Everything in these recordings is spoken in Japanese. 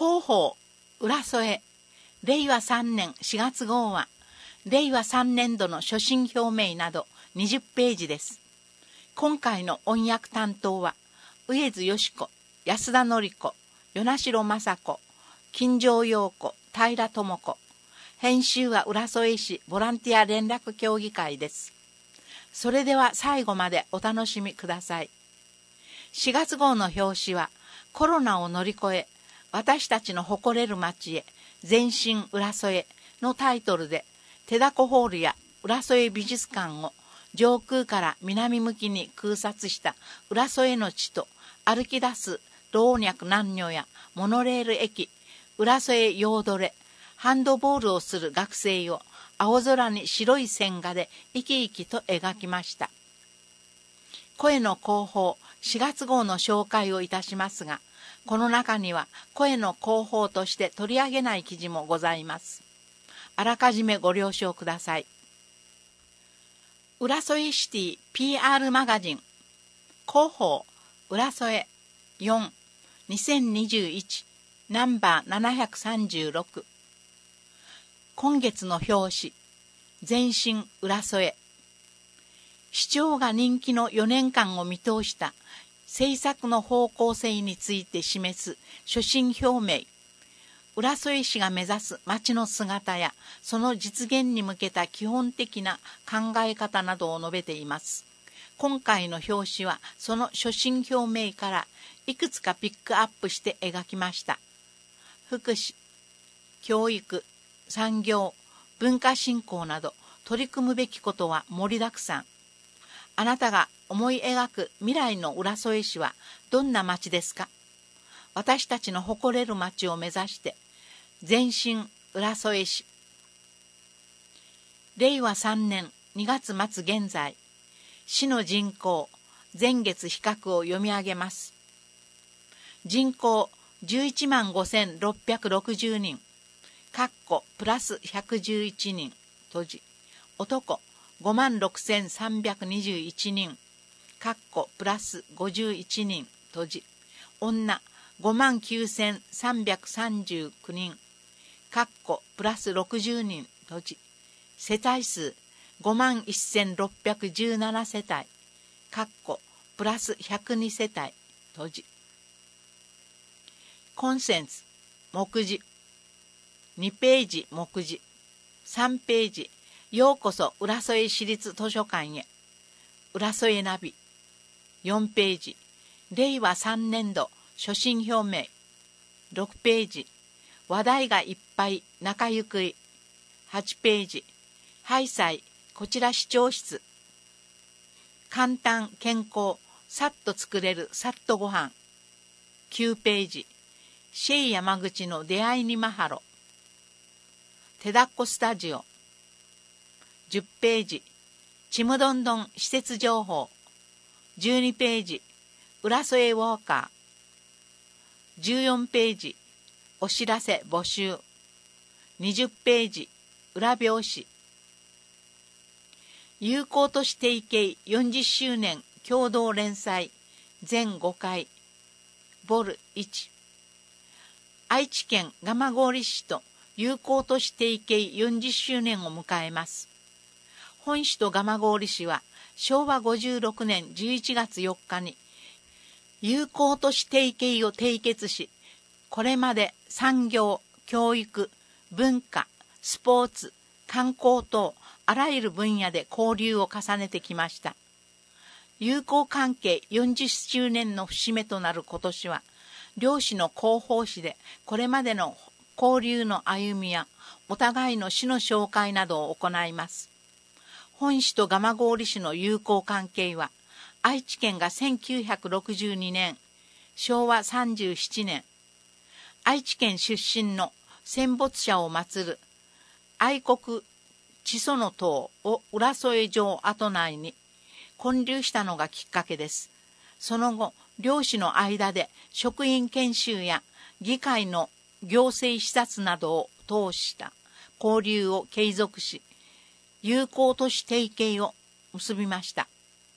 広報浦添令和3年4月号は令和3年度の所信表明など20ページです。今回の音訳担当は上津よし子、安田典子、与那城雅子、金城陽子、平智子。編集は浦添市ボランティア連絡協議会です。それでは最後までお楽しみください。4月号の表紙はコロナを乗り越え私たちの誇れる街へ前進浦添のタイトルで手だこホールや浦添美術館を上空から南向きに空撮した浦添の地と歩き出す老若男女やモノレール駅、浦添ヨードレ、ハンドボールをする学生を青空に白い線画で生き生きと描きました。声の広報4月号の紹介をいたしますが、この中には声の広報として取り上げない記事もございます。あらかじめご了承ください。浦添シティ PR マガジン広報浦添4 2021ナンバー736。今月の表紙前進浦添。市長が人気の4年間を見通した政策の方向性について示す所信表明。浦添市が目指す街の姿やその実現に向けた基本的な考え方などを述べています。今回の表紙はその所信表明からいくつかピックアップして描きました。福祉、教育、産業、文化振興など取り組むべきことは盛りだくさん。あなたが思い描く未来の浦添市はどんな街ですか？私たちの誇れる街を目指して前進浦添市。令和3年2月末現在、市の人口前月比較を読み上げます。人口11万5660人、プラス111人、閉じ。男5万6321人、プラス51人、閉じ。女5万9339人、プラス60人、閉じ。世帯数5万1617世帯、プラス102世帯、閉じ。コンセンツ、目次。2ページ目次。3ページ、ようこそ浦添市立図書館へ。浦添ナビ。4ページ、令和3年度所信表明。6ページ、話題がいっぱい中ゆくり。8ページ、ハイサイこちら市長室。簡単健康さっと作れるさっとごはん。9ページ、シェイ山口の出会いにマハロ。手だっこスタジオ。10ページ、ちむどんどん施設情報。12ページ、浦添ウォーカー。14ページ、お知らせ募集。20ページ、裏表紙。友好都市提携40周年共同連載全5回。ボル1。愛知県蒲郡市と友好都市提携40周年を迎えます。本市と蒲郡市は昭和56年11月4日に友好都市提携を締結し、これまで産業、教育、文化、スポーツ、観光等あらゆる分野で交流を重ねてきました。友好関係40周年の節目となる今年は、両市の広報誌でこれまでの交流の歩みやお互いの市の紹介などを行います。本市と蒲郡市の友好関係は、愛知県が1962年、昭和37年、愛知県出身の戦没者を祀る愛国地祖の塔を浦添城跡内に建立したのがきっかけです。その後、両市の間で職員研修や議会の行政視察などを通した交流を継続し、友好都市提携を結びました。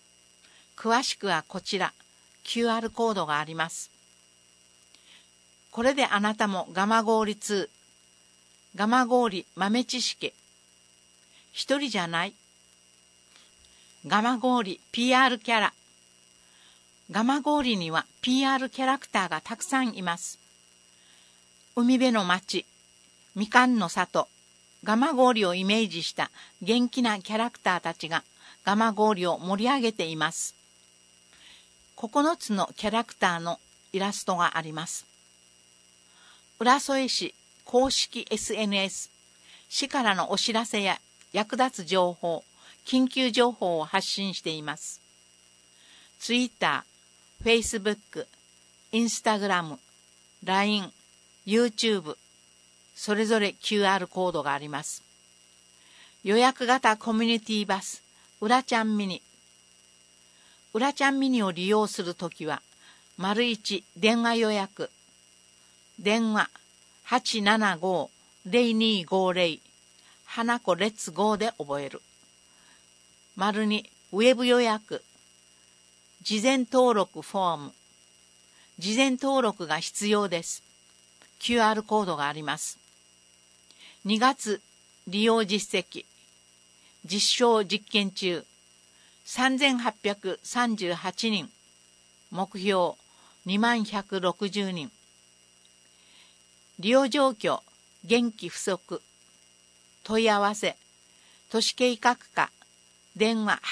詳しくはこちら、QR コードがあります。 これであなたも蒲郡2、蒲郡豆知識。一人じゃない。蒲郡 PR キャラ。蒲郡には PR キャラクターがたくさんいます。海辺の町、みかんの里、蒲郡をイメージした元気なキャラクターたちが蒲郡を盛り上げています。9つのキャラクターのイラストがあります。浦添市公式 SNS、市からのお知らせや役立つ情報、緊急情報を発信しています。Twitter、Facebook、Instagram、LINE、YouTube、それぞれ QR コードがあります。予約型コミュニティバス、うらちゃんミニ。うらちゃんミニを利用するときは、01電話予約、電話 875-0250、花子レッツゴーで覚える。02ウェブ予約、事前登録フォーム。事前登録が必要です。QR コードがあります。2月利用実績。実証実験中。3838人。目標20160人。利用状況、元気不足。問い合わせ、都市計画課、電話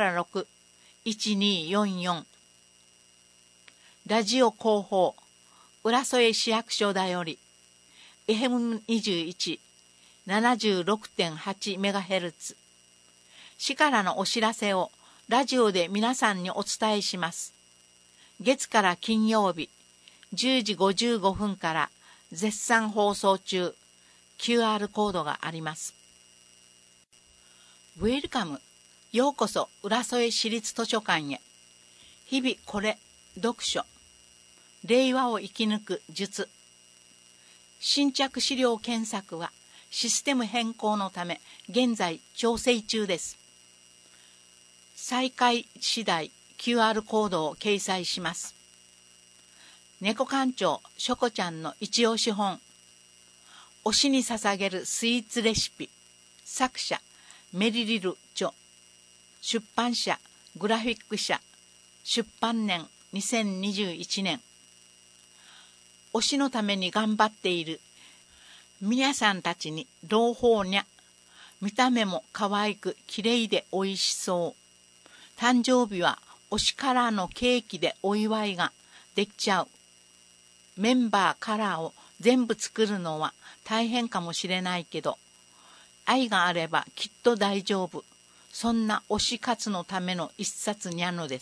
876-1244。ラジオ広報、浦添市役所だより、FM21、76.8MHz。市からのお知らせをラジオで皆さんにお伝えします。月から金曜日、10時55分から絶賛放送中、QR コードがあります。ウェルカム、ようこそ浦添市立図書館へ。日々これ、読書。令和を生き抜く術。新着資料検索はシステム変更のため現在調整中です。再開次第 QR コードを掲載します。猫館長しょこちゃんの一押し本。推しに捧げるスイーツレシピ。作者メリリル・著。出版社グラフィック社。出版年2021年。推しのために頑張っている皆さんたちに朗報にゃ。見た目も可愛くきれいでおいしそう。誕生日は推しカラーのケーキでお祝いができちゃう。メンバーカラーを全部作るのは大変かもしれないけど、愛があればきっと大丈夫。そんな推し活のための一冊にゃのです。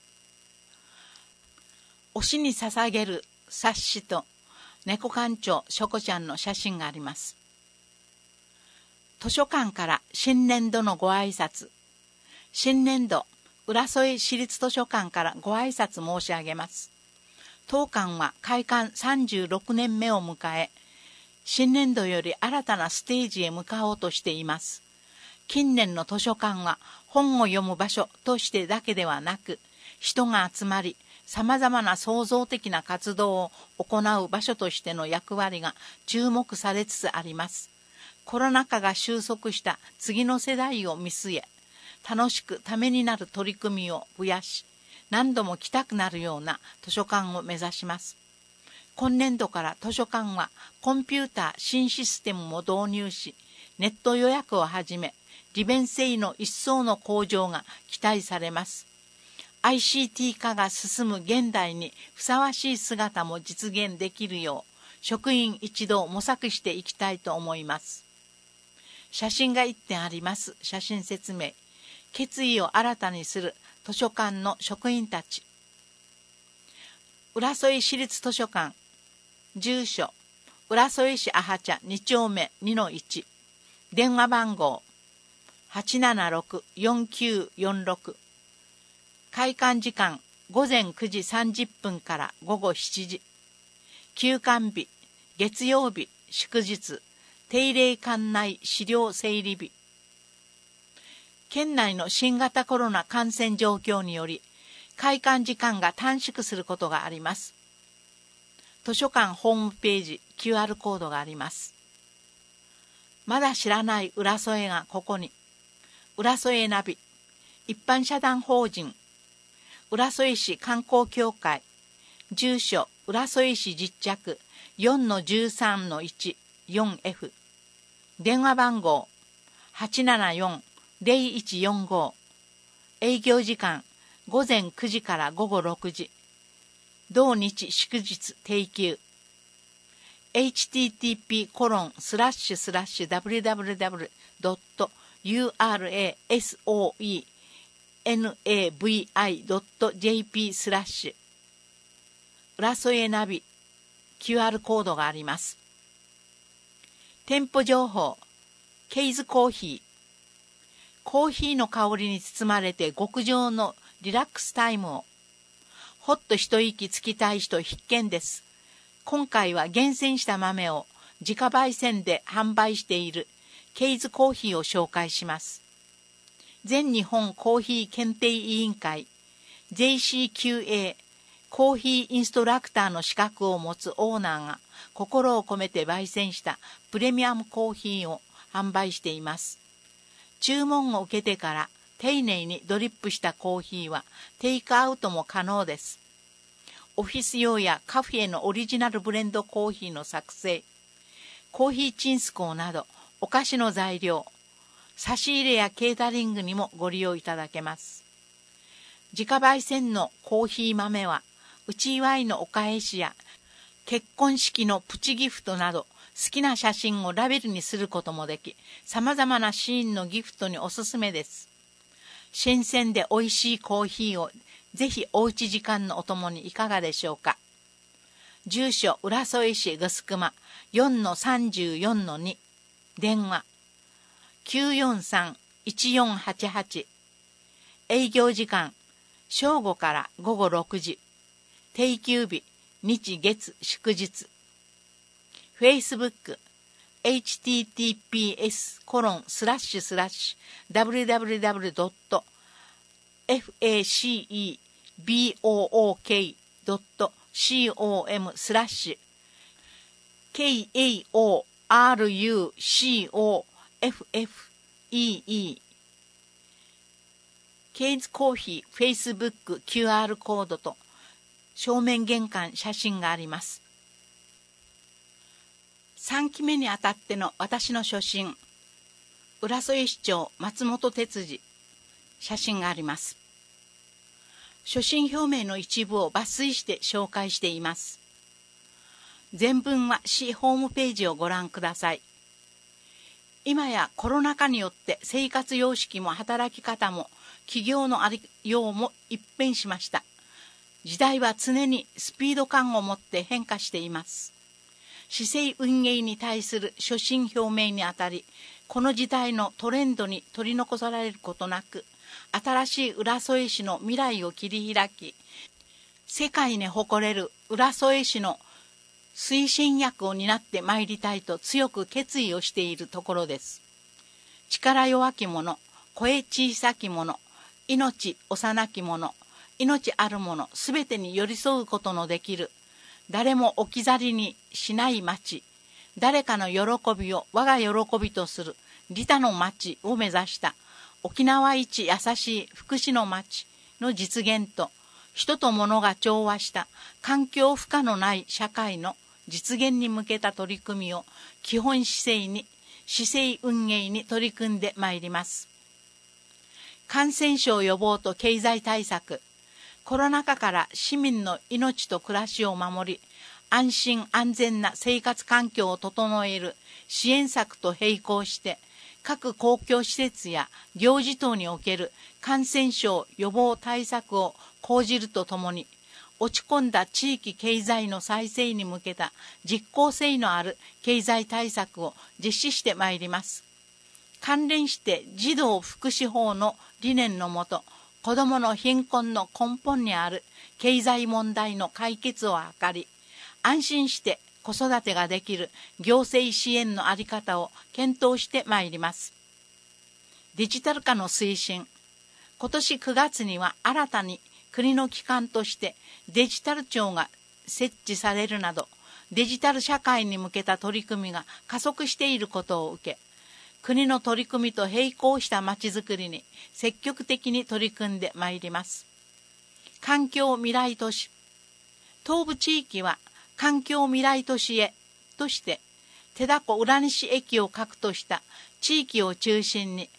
推しに捧げる冊子と猫館長しょこちゃんの写真があります。図書館から新年度のご挨拶。新年度、浦添市立図書館からご挨拶申し上げます。当館は開館36年目を迎え、新年度より新たなステージへ向かおうとしています。近年の図書館は本を読む場所としてだけではなく、人が集まり、様々な創造的な活動を行う場所としての役割が注目されつつあります。コロナ禍が収束した次の世代を見据え、楽しくためになる取り組みを増やし、何度も来たくなるような図書館を目指します。今年度から図書館はコンピューター新システムも導入し、ネット予約をはじめ、利便性の一層の向上が期待されます。ICT 化が進む現代にふさわしい姿も実現できるよう、職員一同模索していきたいと思います。写真が1点あります。写真説明。決意を新たにする図書館の職員たち。浦添市立図書館。住所。浦添市阿波茶2丁目 2-1。電話番号。876-4946。開館時間午前9時30分から午後7時。休館日、月曜日、祝日、定例館内資料整理日。県内の新型コロナ感染状況により、開館時間が短縮することがあります。 図書館ホームページ QR コードがあります。まだ知らない浦添がここに。浦添ナビ、一般社団法人浦添市観光協会、住所浦添市実着 4-13-1-4F、 電話番号 874-0145、 営業時間午前9時から午後6時、同日祝日定休。http://www.urasoenavi.jp/ 浦添ナビ QR コードがあります。店舗情報、ケイズコーヒー。コーヒーの香りに包まれて極上のリラックスタイムを。ほっと一息つきたい人必見です。今回は厳選した豆を自家焙煎で販売しているケイズコーヒーを紹介します。全日本コーヒー検定委員会 JCQA コーヒーインストラクターの資格を持つオーナーが心を込めて焙煎したプレミアムコーヒーを販売しています。注文を受けてから丁寧にドリップしたコーヒーはテイクアウトも可能です。オフィス用やカフェのオリジナルブレンドコーヒーの作成、コーヒーチンスコーなどお菓子の材料、差し入れやケータリングにもご利用いただけます。自家焙煎のコーヒー豆は内祝いのお返しや結婚式のプチギフトなど好きな写真をラベルにすることもでき、様々なシーンのギフトにおすすめです。新鮮で美味しいコーヒーをぜひおうち時間のお供にいかがでしょうか。住所浦添市ぐすくま 4-34-2、 電話 943-1488、 営業時間正午から午後6時、定休日日月祝日。Facebook https://www.faceebook.com/karucoffee ケイズコーヒー Facebook QR コードと正面玄関写真があります。3期目にあたっての私の初心、浦添市長松本哲司、写真があります。初心表明の一部を抜粋して紹介しています。全文は市ホームページをご覧ください。今やコロナ禍によって生活様式も働き方も企業のありようも一変しました。時代は常にスピード感を持って変化しています。市政運営に対する初心表明にあたり、この時代のトレンドに取り残されることなく、新しい浦添市の未来を切り開き、世界に誇れる浦添市の推進役を担ってまいりたいと強く決意をしているところです。力弱き者、声小さき者、命幼き者、命ある者すべてに寄り添うことのできる、誰も置き去りにしない町、誰かの喜びを我が喜びとする利他の町を目指した沖縄一優しい福祉の町の実現と、人と物が調和した環境負荷のない社会の実現に向けた取り組みを基本姿勢に、市政運営に取り組んでまいります。感染症予防と経済対策、コロナ禍から市民の命と暮らしを守り、安心安全な生活環境を整える支援策と並行して、各公共施設や行事等における感染症予防対策を講じるとともに、落ち込んだ地域経済の再生に向けた実効性のある経済対策を実施してまいります。関連して児童福祉法の理念のもと、子どもの貧困の根本にある経済問題の解決を図り、安心して子育てができる行政支援の在り方を検討してまいります。デジタル化の推進、今年9月には新たに国の機関としてデジタル庁が設置されるなど、 デジタル社会に向けた取り組みが加速していることを受け、国の取り組みと並行したまちづくりに積極的に取り組んでまいります。環境未来都市。東部地域は環境未来都市へとして、手だこ浦西駅を核とした地域を中心に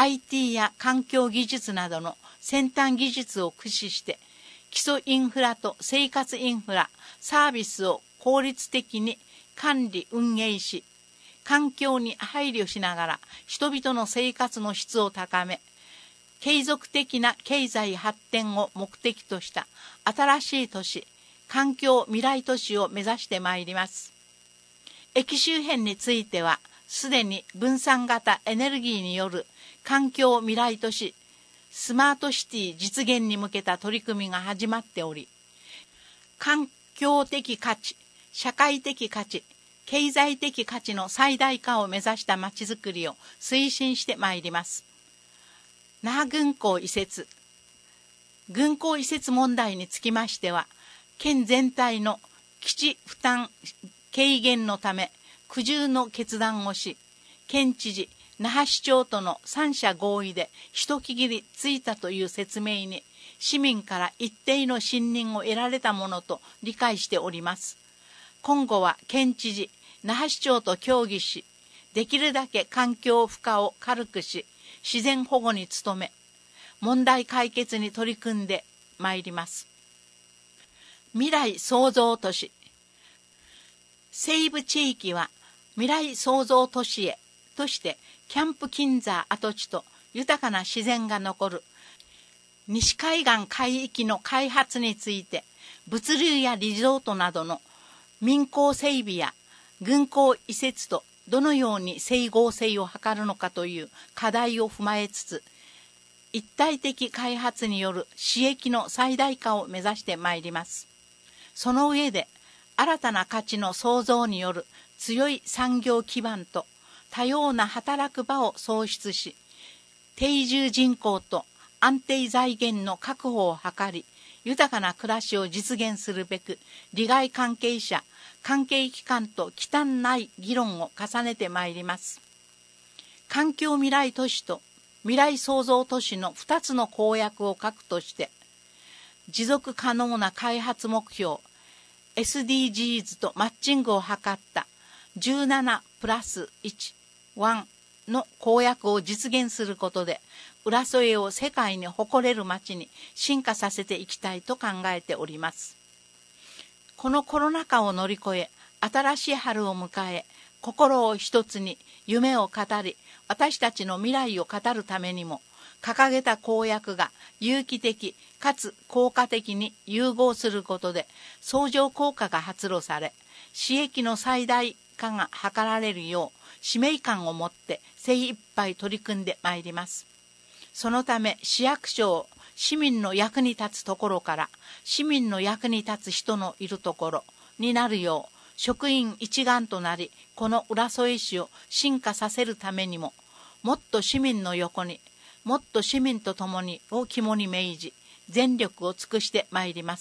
IT や環境技術などの先端技術を駆使して、基礎インフラと生活インフラ、サービスを効率的に管理運営し、環境に配慮しながら人々の生活の質を高め、継続的な経済発展を目的とした新しい都市、環境未来都市を目指してまいります。駅周辺については、すでに分散型エネルギーによる環境未来都市、スマートシティ実現に向けた取り組みが始まっており、環境的価値、社会的価値、経済的価値の最大化を目指したまちづくりを推進してまいります。那覇軍港移設。軍港移設問題につきましては、県全体の基地負担軽減のため苦渋の決断をし、県知事、那覇市長との三者合意で一区切りついたという説明に、市民から一定の信任を得られたものと理解しております。今後は県知事、那覇市長と協議し、できるだけ環境負荷を軽くし、自然保護に努め、問題解決に取り組んでまいります。未来創造都市。西部地域は未来創造都市へとして、キャンプ金座跡地と豊かな自然が残る西海岸海域の開発について、物流やリゾートなどの民港整備や軍港移設とどのように整合性を図るのかという課題を踏まえつつ、一体的開発による収益の最大化を目指してまいります。その上で、新たな価値の創造による強い産業基盤と多様な働く場を創出し、定住人口と安定財源の確保を図り、豊かな暮らしを実現するべく、利害関係者、関係機関と忌憚ない議論を重ねてまいります。環境未来都市と未来創造都市の2つの公約を核として、持続可能な開発目標、SDGs とマッチングを図った17+1の公約を実現することで、浦添を世界に誇れる街に進化させていきたいと考えております。このコロナ禍を乗り越え、新しい春を迎え、心を一つに夢を語り、私たちの未来を語るためにも、掲げた公約が有機的かつ効果的に融合することで相乗効果が発露され、収益の最大化が図られるよう使命感を持って精一杯取り組んでまいります。そのため市役所を市民の役に立つところから市民の役に立つ人のいるところになるよう職員一丸となり、この浦添市を進化させるためにも、もっと市民の横に、もっと市民と共にを肝に銘じ、全力を尽くしてまいります。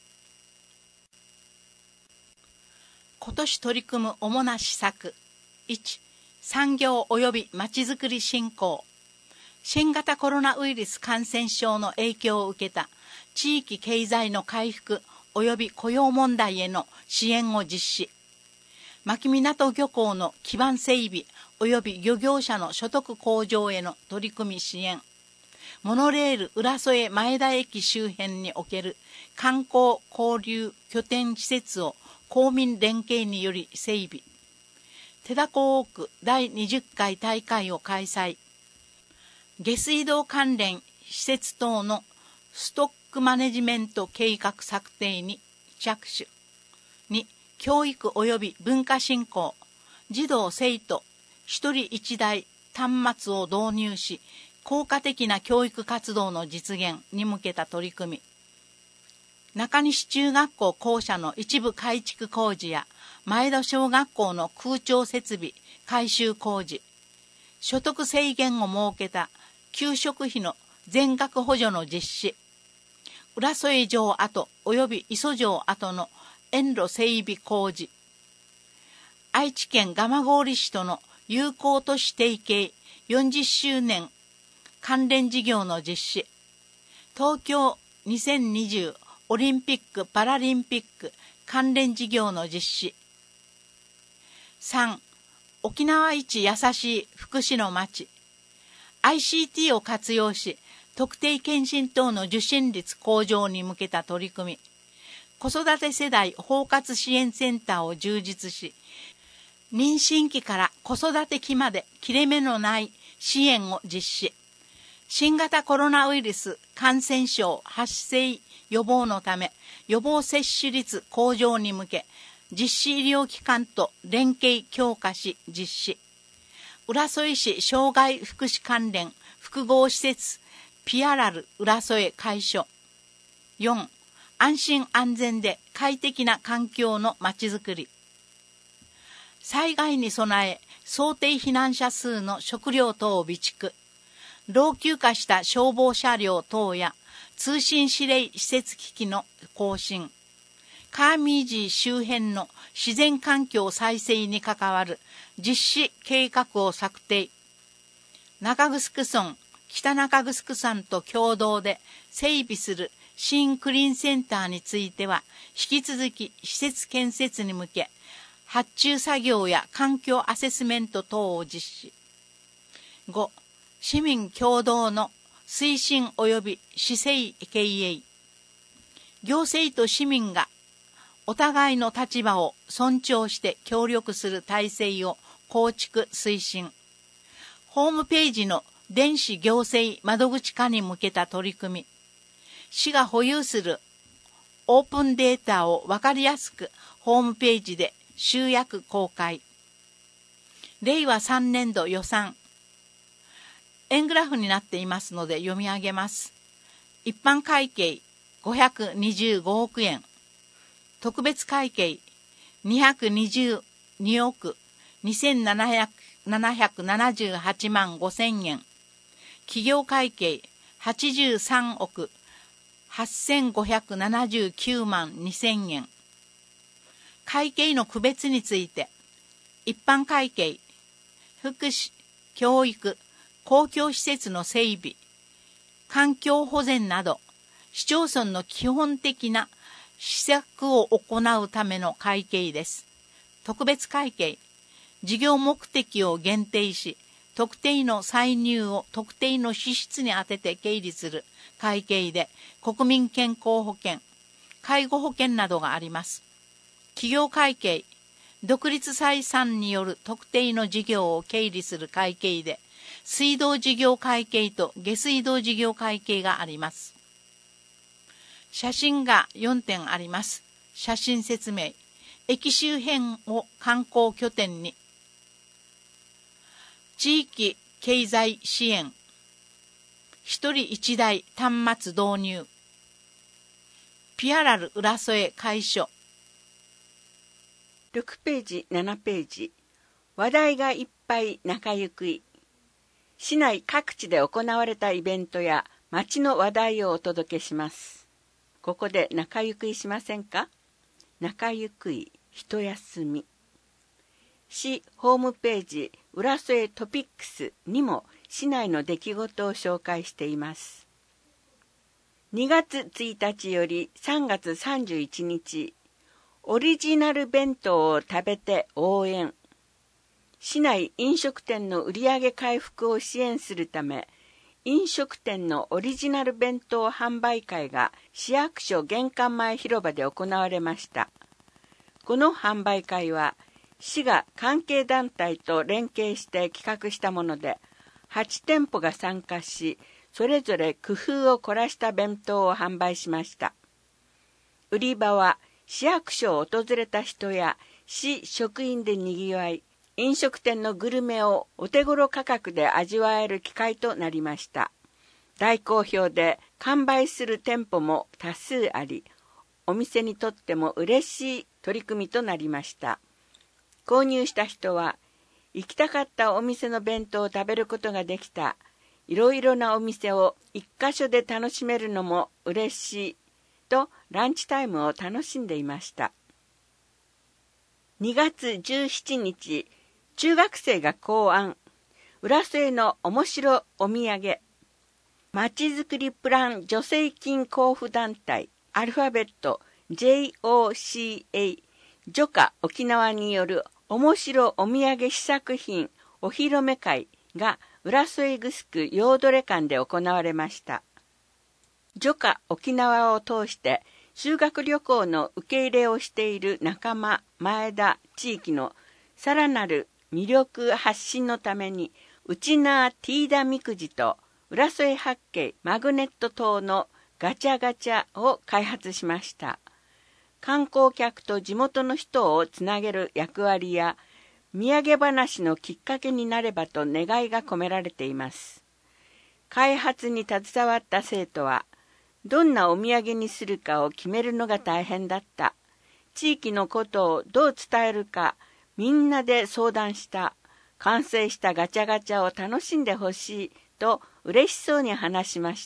今年取り組む主な施策。1、産業及びまちづくり振興。新型コロナウイルス感染症の影響を受けた地域経済の回復及び雇用問題への支援を実施。牧港漁港の基盤整備及び漁業者の所得向上への取り組み支援。モノレール浦添前田駅周辺における観光交流拠点施設を公民連携により整備。手だこウォーク第20回大会を開催。下水道関連施設等のストックマネジメント計画策定に着手。2、教育及び文化振興。児童生徒一人一台端末を導入し、効果的な教育活動の実現に向けた取り組み。中西中学校校舎の一部改築工事や前田小学校の空調設備改修工事。所得制限を設けた給食費の全額補助の実施。浦添城跡及び磯城跡の園路整備工事。愛知県蒲郡市との友好都市提携40周年関連事業の実施。東京2020オリンピック・パラリンピック関連事業の実施。3. 沖縄一優しい福祉の街。ICT を活用し、特定健診等の受診率向上に向けた取り組み。子育て世代包括支援センターを充実し、妊娠期から子育て期まで切れ目のない支援を実施。新型コロナウイルス感染症発生予防のため、予防接種率向上に向け、実施医療機関と連携強化し実施。浦添市障害福祉関連複合施設ピアラル浦添開所。4. 安心安全で快適な環境のまちづくり。災害に備え、想定避難者数の食料等を備蓄。老朽化した消防車両等や通信指令施設機器の更新。カーミージー周辺の自然環境再生に関わる実施計画を策定。中城村、北中城村と共同で整備する新クリーンセンターについては、引き続き施設建設に向け、発注作業や環境アセスメント等を実施。5. 市民共同の推進及び市政経営。行政と市民がお互いの立場を尊重して協力する体制を構築推進。ホームページの電子行政窓口化に向けた取り組み。市が保有するオープンデータを分かりやすくホームページで集約公開。令和3年度予算。円グラフになっていますので読み上げます。一般会計525億円。特別会計222億2778万5000円。企業会計83億8579万2000円。会計の区別について、一般会計、福祉、教育、公共施設の整備、環境保全など、市町村の基本的な施策を行うための会計です。特別会計、事業目的を限定し、特定の歳入を特定の支出に充てて経理する会計で、国民健康保険、介護保険などがあります。企業会計、独立採算による特定の事業を経理する会計で、水道事業会計と下水道事業会計があります。写真が4点あります。写真説明。駅周辺を観光拠点に。地域経済支援。一人一台端末導入。ピアラル浦添開所。 6ページ、7ページ。話題がいっぱい中ゆくい。市内各地で行われたイベントや街の話題をお届けします。ここで中ゆくいしませんか？中ゆくい、一休み。市ホームページ、浦添トピックスにも市内の出来事を紹介しています。2月1日より3月31日、オリジナル弁当を食べて応援。市内飲食店の売上回復を支援するため、飲食店のオリジナル弁当販売会が市役所玄関前広場で行われました。この販売会は、市が関係団体と連携して企画したもので、8店舗が参加し、それぞれ工夫を凝らした弁当を販売しました。売り場は市役所を訪れた人や市職員でにぎわい、飲食店のグルメをお手頃価格で味わえる機会となりました。大好評で完売する店舗も多数あり、お店にとっても嬉しい取り組みとなりました。購入した人は、行きたかったお店の弁当を食べることができた。いろいろなお店を一箇所で楽しめるのも嬉しいとランチタイムを楽しんでいました。 2月17日、中学生が考案、浦添の面白お土産。まちづくりプラン助成金交付団体、アルファベット JOCA、ジョカ沖縄による面白お土産試作品お披露目会が浦添グスクヨードレ館で行われました。ジョカ沖縄を通して修学旅行の受け入れをしている仲間前田地域のさらなる魅力発信のためにウチナーティーダみくじと浦添八景マグネット島のガチャガチャを開発しました。観光客と地元の人をつなげる役割や土産話のきっかけになればと願いが込められています。開発に携わった生徒はどんなお土産にするかを決めるのが大変だった。地域のことをどう伝えるかみんなで相談した。完成したガチャガチャを楽しんでほしいと嬉しそうに話しました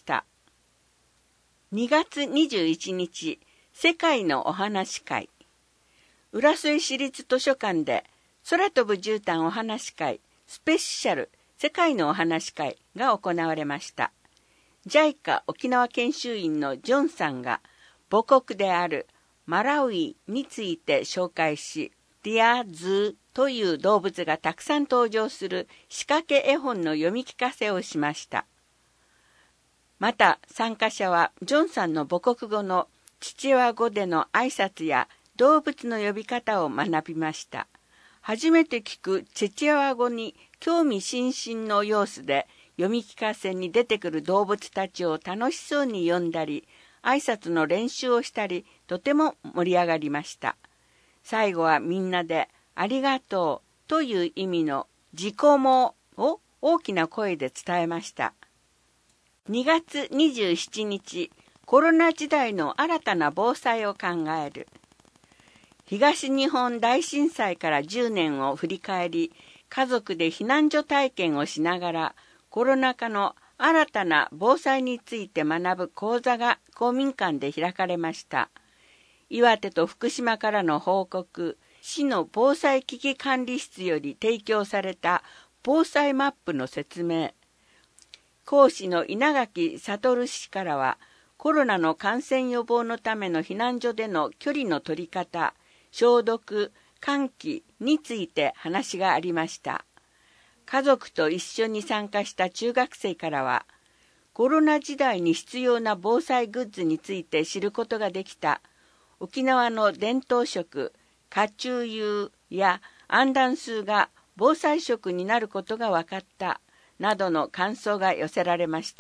。2月21日、世界のお話会。浦添市立図書館で空飛ぶ絨毯お話会スペシャル世界のお話会が行われました。JICA 沖縄研修員のジョンさんが母国であるマラウイについて紹介し、ディアズーという動物がたくさん登場する仕掛け絵本の読み聞かせをしました。また参加者はジョンさんの母国語のチチェワ語での挨拶や動物の呼び方を学びました。初めて聞くチチェワ語に興味津々の様子で読み聞かせに出てくる動物たちを楽しそうに読んだり、挨拶の練習をしたり、とても盛り上がりました。最後はみんなでありがとうという意味の自己もを大きな声で伝えました。2月27日、コロナ時代の新たな防災を考える。東日本大震災から10年を振り返り、家族で避難所体験をしながら、コロナ禍の新たな防災について学ぶ講座が公民館で開かれました。岩手と福島からの報告、市の防災危機管理室より提供された防災マップの説明。講師の稲垣悟氏からは、コロナの感染予防のための避難所での距離の取り方、消毒、換気について話がありました。家族と一緒に参加した中学生からは、コロナ時代に必要な防災グッズについて知ることができた。沖縄の伝統食、カチューユーやアンダンスーが防災食になることが分かった。などの感想が寄せられました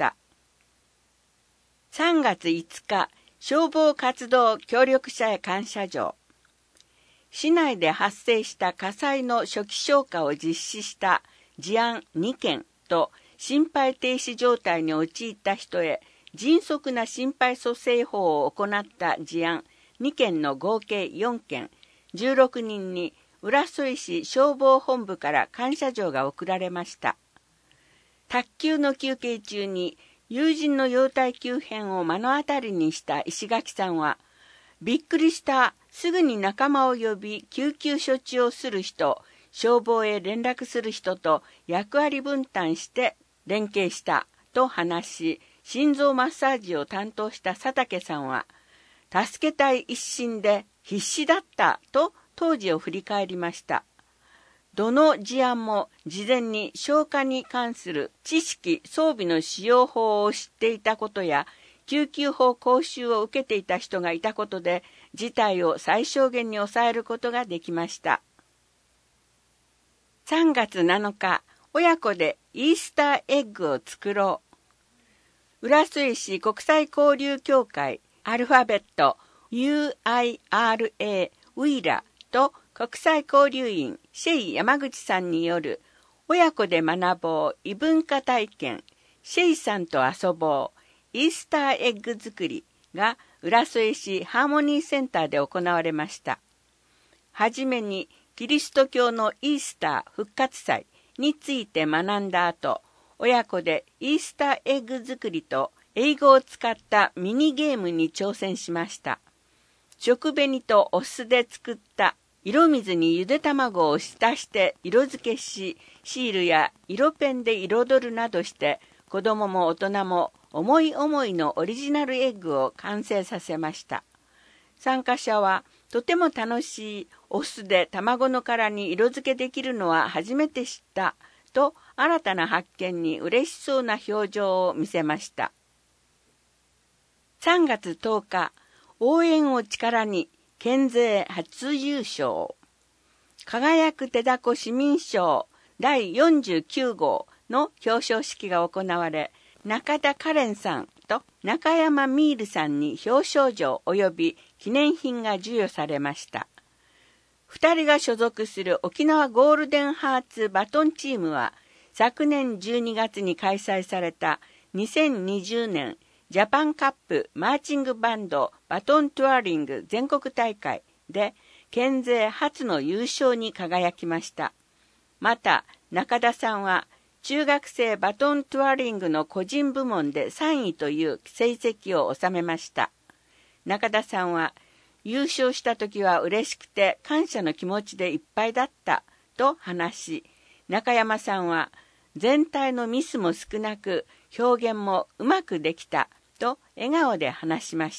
。3月5日、消防活動協力者へ感謝状。市内で発生した火災の初期消火を実施した事案2件と、心肺停止状態に陥った人へ迅速な心肺蘇生法を行った事案2件の合計4件、16人に浦添市消防本部から感謝状が贈られました。卓球の休憩中に友人の容体急変を目の当たりにした石垣さんは、びっくりした、すぐに仲間を呼び救急処置をする人、消防へ連絡する人と役割分担して連携したと話し、心臓マッサージを担当した佐竹さんは、助けたい一心で必死だったと当時を振り返りました。どの事案も事前に消火に関する知識、装備の使用法を知っていたことや、救急法講習を受けていた人がいたことで、事態を最小限に抑えることができました。3月7日、親子でイースターエッグを作ろう。浦添市国際交流協会、アルファベット UIRA ウイラと国際交流員シェイ山口さんによる親子で学ぼう異文化体験シェイさんと遊ぼうイースターエッグ作りが浦添市ハーモニーセンターで行われました。はじめにキリスト教のイースター復活祭について学んだ後、親子でイースターエッグ作りと英語を使ったミニゲームに挑戦しました。食紅とお酢で作った色水にゆで卵を浸して色付けし、シールや色ペンで彩るなどして、子供も大人も思い思いのオリジナルエッグを完成させました。参加者は、とても楽しい、お酢で卵の殻に色付けできるのは初めて知った、と新たな発見に嬉しそうな表情を見せました。3月10日、応援を力に県勢初優勝。輝く手だこ市民賞第49号の表彰式が行われ、中田カレンさんと中山ミールさんに表彰状及び記念品が授与されました。2人が所属する沖縄ゴールデンハーツバトンチームは、昨年12月に開催された2020年ジャパンカップマーチングバンドバトントゥアリング全国大会で県勢初の優勝に輝きました。また中田さんは中学生バトントゥアリングの個人部門で3位という成績を収めました。中田さんは、優勝した時は嬉しくて感謝の気持ちでいっぱいだったと話し、中山さんは全体のミスも少なく表現もうまくできたと笑顔で話しました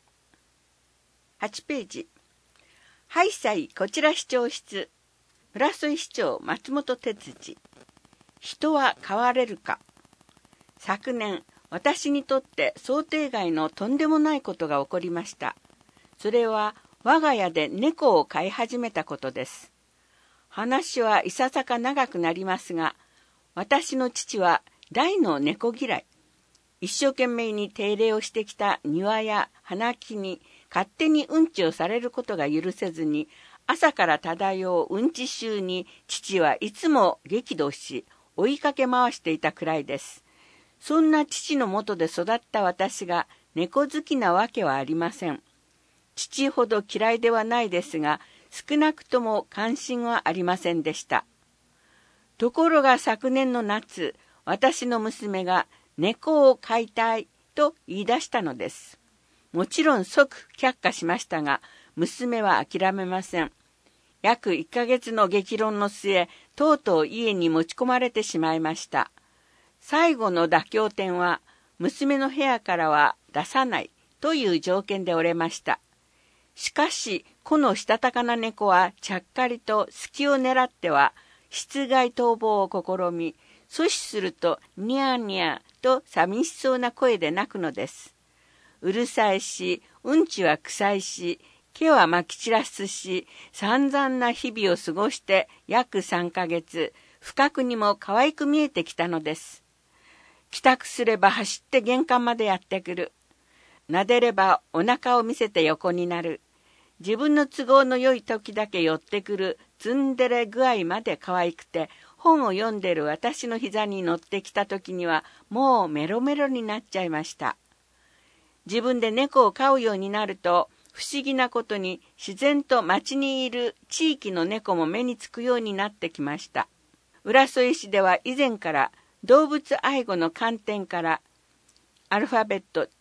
。8ページ。ハイサイこちら市長室。浦添市長松本哲司。人は変われるか。昨年、私にとって想定外のとんでもないことが起こりました。それは我が家で猫を飼い始めたことです。話はいささか長くなりますが、私の父は大の猫嫌い。一生懸命に手入れをしてきた庭や花木に勝手にうんちをされることが許せずに、朝から漂ううんち臭に父はいつも激怒し、追いかけ回していたくらいです。そんな父のもとで育った私が猫好きなわけはありません。父ほど嫌いではないですが、少なくとも関心はありませんでした。ところが昨年の夏、私の娘が猫を飼いたいと言い出したのです。もちろん即却下しましたが、娘は諦めません。約1ヶ月の激論の末、とうとう家に持ち込まれてしまいました。最後の妥協点は、娘の部屋からは出さないという条件で折れました。しかし、このしたたかな猫はちゃっかりと隙を狙っては、室外逃亡を試み、阻止するとニャーニャーと寂しそうな声で鳴くのです。うるさいし、うんちは臭いし、毛はまき散らすし、散々な日々を過ごして約3ヶ月、不覚にも可愛く見えてきたのです。帰宅すれば走って玄関までやってくる。撫でればお腹を見せて横になる。自分の都合の良い時だけ寄ってくるツンデレ具合まで可愛くて、本を読んでる私の膝に乗ってきた時にはもうメロメロになっちゃいました。自分で猫を飼うようになると、不思議なことに自然と町にいる地域の猫も目につくようになってきました。浦添市では以前から動物愛護の観点からアルファベット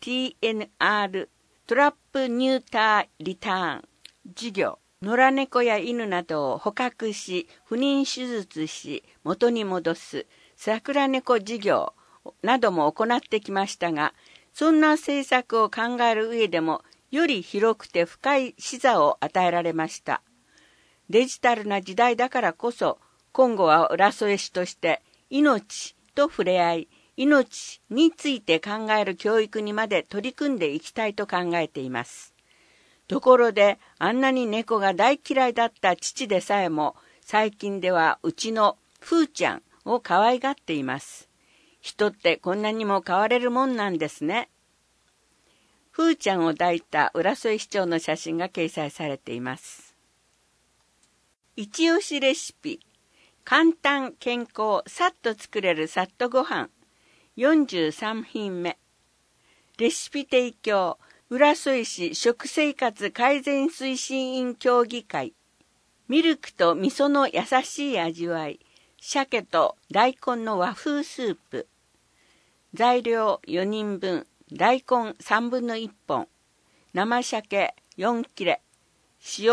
TNR トラップニューターリターン事業、野良猫や犬などを捕獲し不妊手術し元に戻す桜猫事業なども行ってきましたが、そんな政策を考える上でもより広くて深い視座を与えられました。デジタルな時代だからこそ、今後は浦添市として命と触れ合い、命について考える教育にまで取り組んでいきたいと考えています。ところで、あんなに猫が大嫌いだった父でさえも、最近ではうちのふーちゃんを可愛がっています。人ってこんなにも変われるもんなんですね。ふーちゃんを抱いた浦添市長の写真が掲載されています。一押しレシピ。簡単健康さっと作れるさっとご飯43品目。レシピ提供浦添市食生活改善推進委員協議会。ミルクと味噌の優しい味わい。鮭と大根の和風スープ。材料4人分。大根3分の1本。生鮭4切れ。塩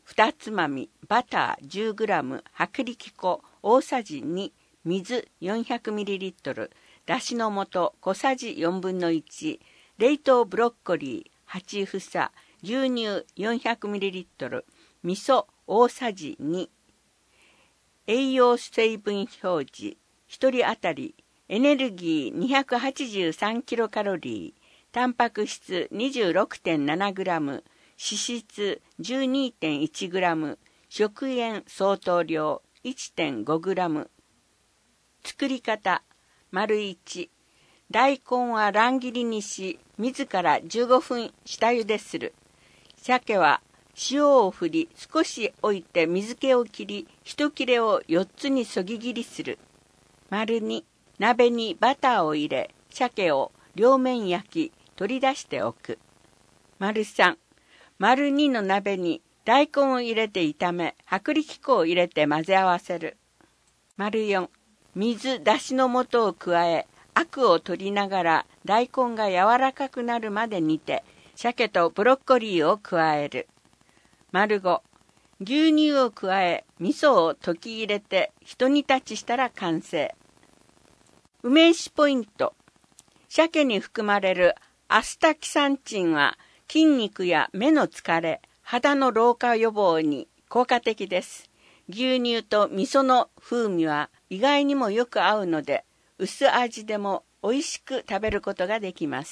2つまみ、バター 10g、薄力粉大さじ2、水 400ml、だしの素小さじ4分の1、冷凍ブロッコリー8房、牛乳 400ml、味噌大さじ2。栄養成分表示、1人当たりエネルギー283キロカロリー、タンパク質 26.7g、脂質 12.1g、食塩相当量 1.5g。作り方、1、大根は乱切りにし、自ら15分下茹でする。鮭は塩を振り、少し置いて水気を切り、一切れを4つにそぎ切りする。2、鍋にバターを入れ、鮭を両面焼き、取り出しておく。3、2の鍋に大根を入れて炒め、薄力粉を入れて混ぜ合わせる。4、水、だしの素を加え、アクを取りながら大根が柔らかくなるまで煮て、鮭とブロッコリーを加える。5、牛乳を加え、味噌を溶き入れて、一煮立ちしたら完成。梅酒ポイント。鮭に含まれるアスタキサンチンは筋肉や目の疲れ、肌の老化予防に効果的です。牛乳と味噌の風味は意外にもよく合うので、薄味でも美味しく食べることができます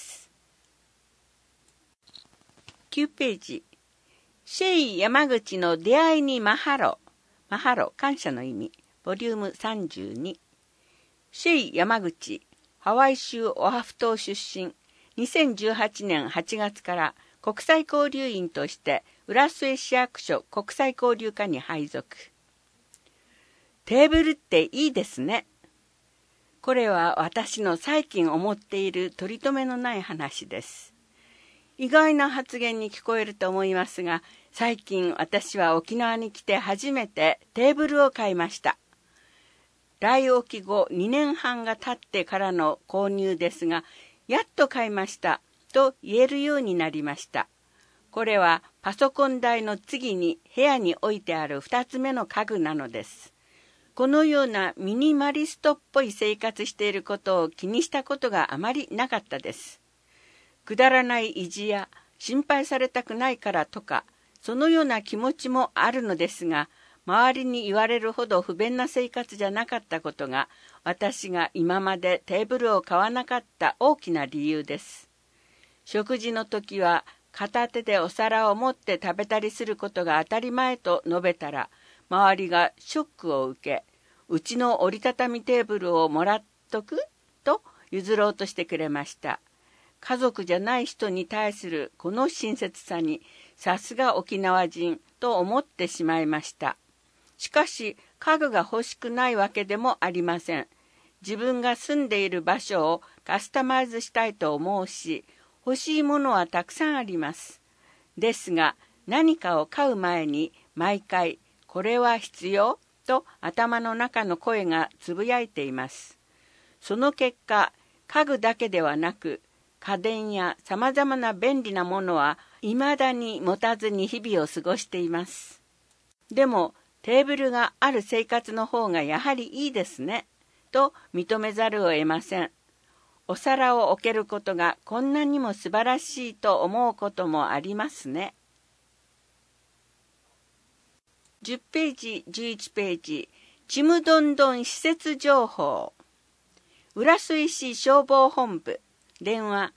。9ページ。シェイ山口の出会いにマハロ。マハロ、感謝の意味。ボリューム32。シェイ山口、ハワイ州オアフ島出身。2018年8月から国際交流員として浦添市役所国際交流課に配属。テーブルっていいですね。これは私の最近思っている取り留めのない話です。意外な発言に聞こえると思いますが、最近私は沖縄に来て初めてテーブルを買いました。来沖後2年半が経ってからの購入ですが、やっと買いましたと言えるようになりました。これはパソコン台の次に部屋に置いてある2つ目の家具なのです。このようなミニマリストっぽい生活していることを気にしたことがあまりなかったです。くだらない意地や心配されたくないからとか、そのような気持ちもあるのですが、周りに言われるほど不便な生活じゃなかったことが、私が今までテーブルを買わなかった大きな理由です。食事の時は片手でお皿を持って食べたりすることが当たり前と述べたら、周りがショックを受け、うちの折りたたみテーブルをもらっとくと譲ろうとしてくれました。家族じゃない人に対するこの親切さに、さすが沖縄人と思ってしまいました。しかし、家具が欲しくないわけでもありません。自分が住んでいる場所をカスタマイズしたいと思うし、欲しいものはたくさんあります。ですが、何かを買う前に毎回、これは必要と頭の中の声がつぶやいています。その結果、家具だけではなく、家電やさまざまな便利なものは未だに持たずに日々を過ごしています。でも、テーブルがある生活の方がやはりいいですね、と認めざるを得ません。お皿を置けることがこんなにも素晴らしいと思うこともありますね。10ページ、11ページ、ちむどんどん施設情報。浦添市消防本部、電話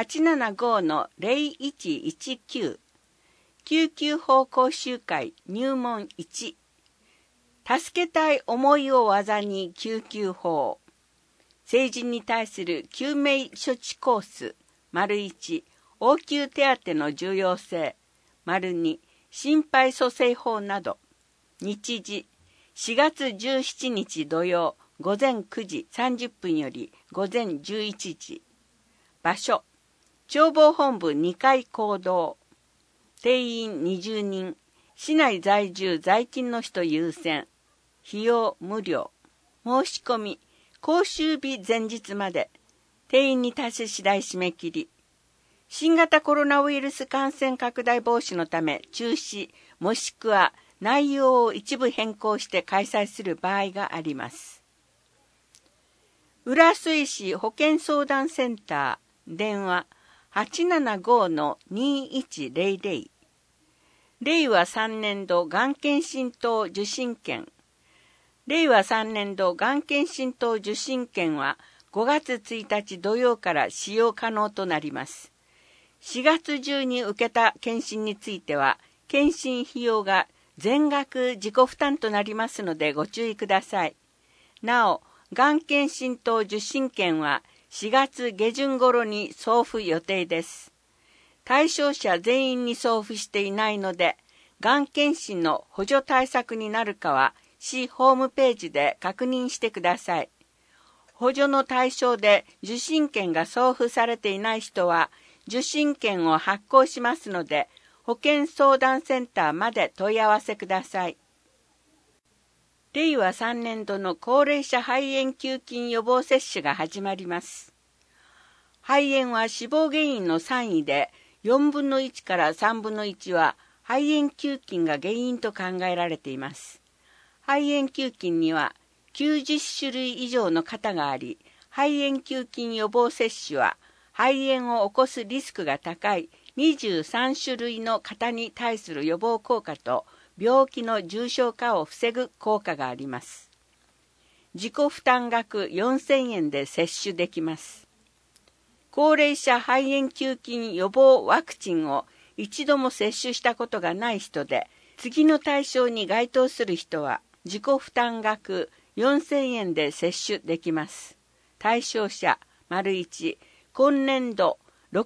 875-0119、救急法講習会入門1、助けたい思いを技に救急法、成人に対する救命処置コース、1、応急手当の重要性、2、心肺蘇生法など、日時、4月17日土曜、午前9時30分より午前11時。場所、消防本部2階講堂。定員20人。市内在住在勤の人優先。費用無料。申し込み、講習日前日まで。定員に達し次第締め切り。新型コロナウイルス感染拡大防止のため中止もしくは内容を一部変更して開催する場合があります。浦添市保健相談センター電話 875-2100 令和3年度がん検診等受診券令和3年度がん検診等受診券は5月1日土曜から使用可能となります。4月中に受けた検診については、検診費用が全額自己負担となりますのでご注意ください。なお、がん検診等受診券は4月下旬頃に送付予定です。対象者全員に送付していないので、がん検診の補助対策になるかは、市ホームページで確認してください。補助の対象で受診券が送付されていない人は、受診券を発行しますので、保健相談センターまで問い合わせください。令和3年度の高齢者肺炎球菌予防接種が始まります。肺炎は死亡原因の3位で、4分の1から3分の1は肺炎球菌が原因と考えられています。肺炎球菌には90種類以上の型があり、肺炎球菌予防接種は肺炎を起こすリスクが高い23種類の型に対する予防効果と病気の重症化を防ぐ効果があります。自己負担額4000円で接種できます。高齢者肺炎球菌予防ワクチンを一度も接種したことがない人で、次の対象に該当する人は自己負担額4000円で接種できます。対象者 ① 今年度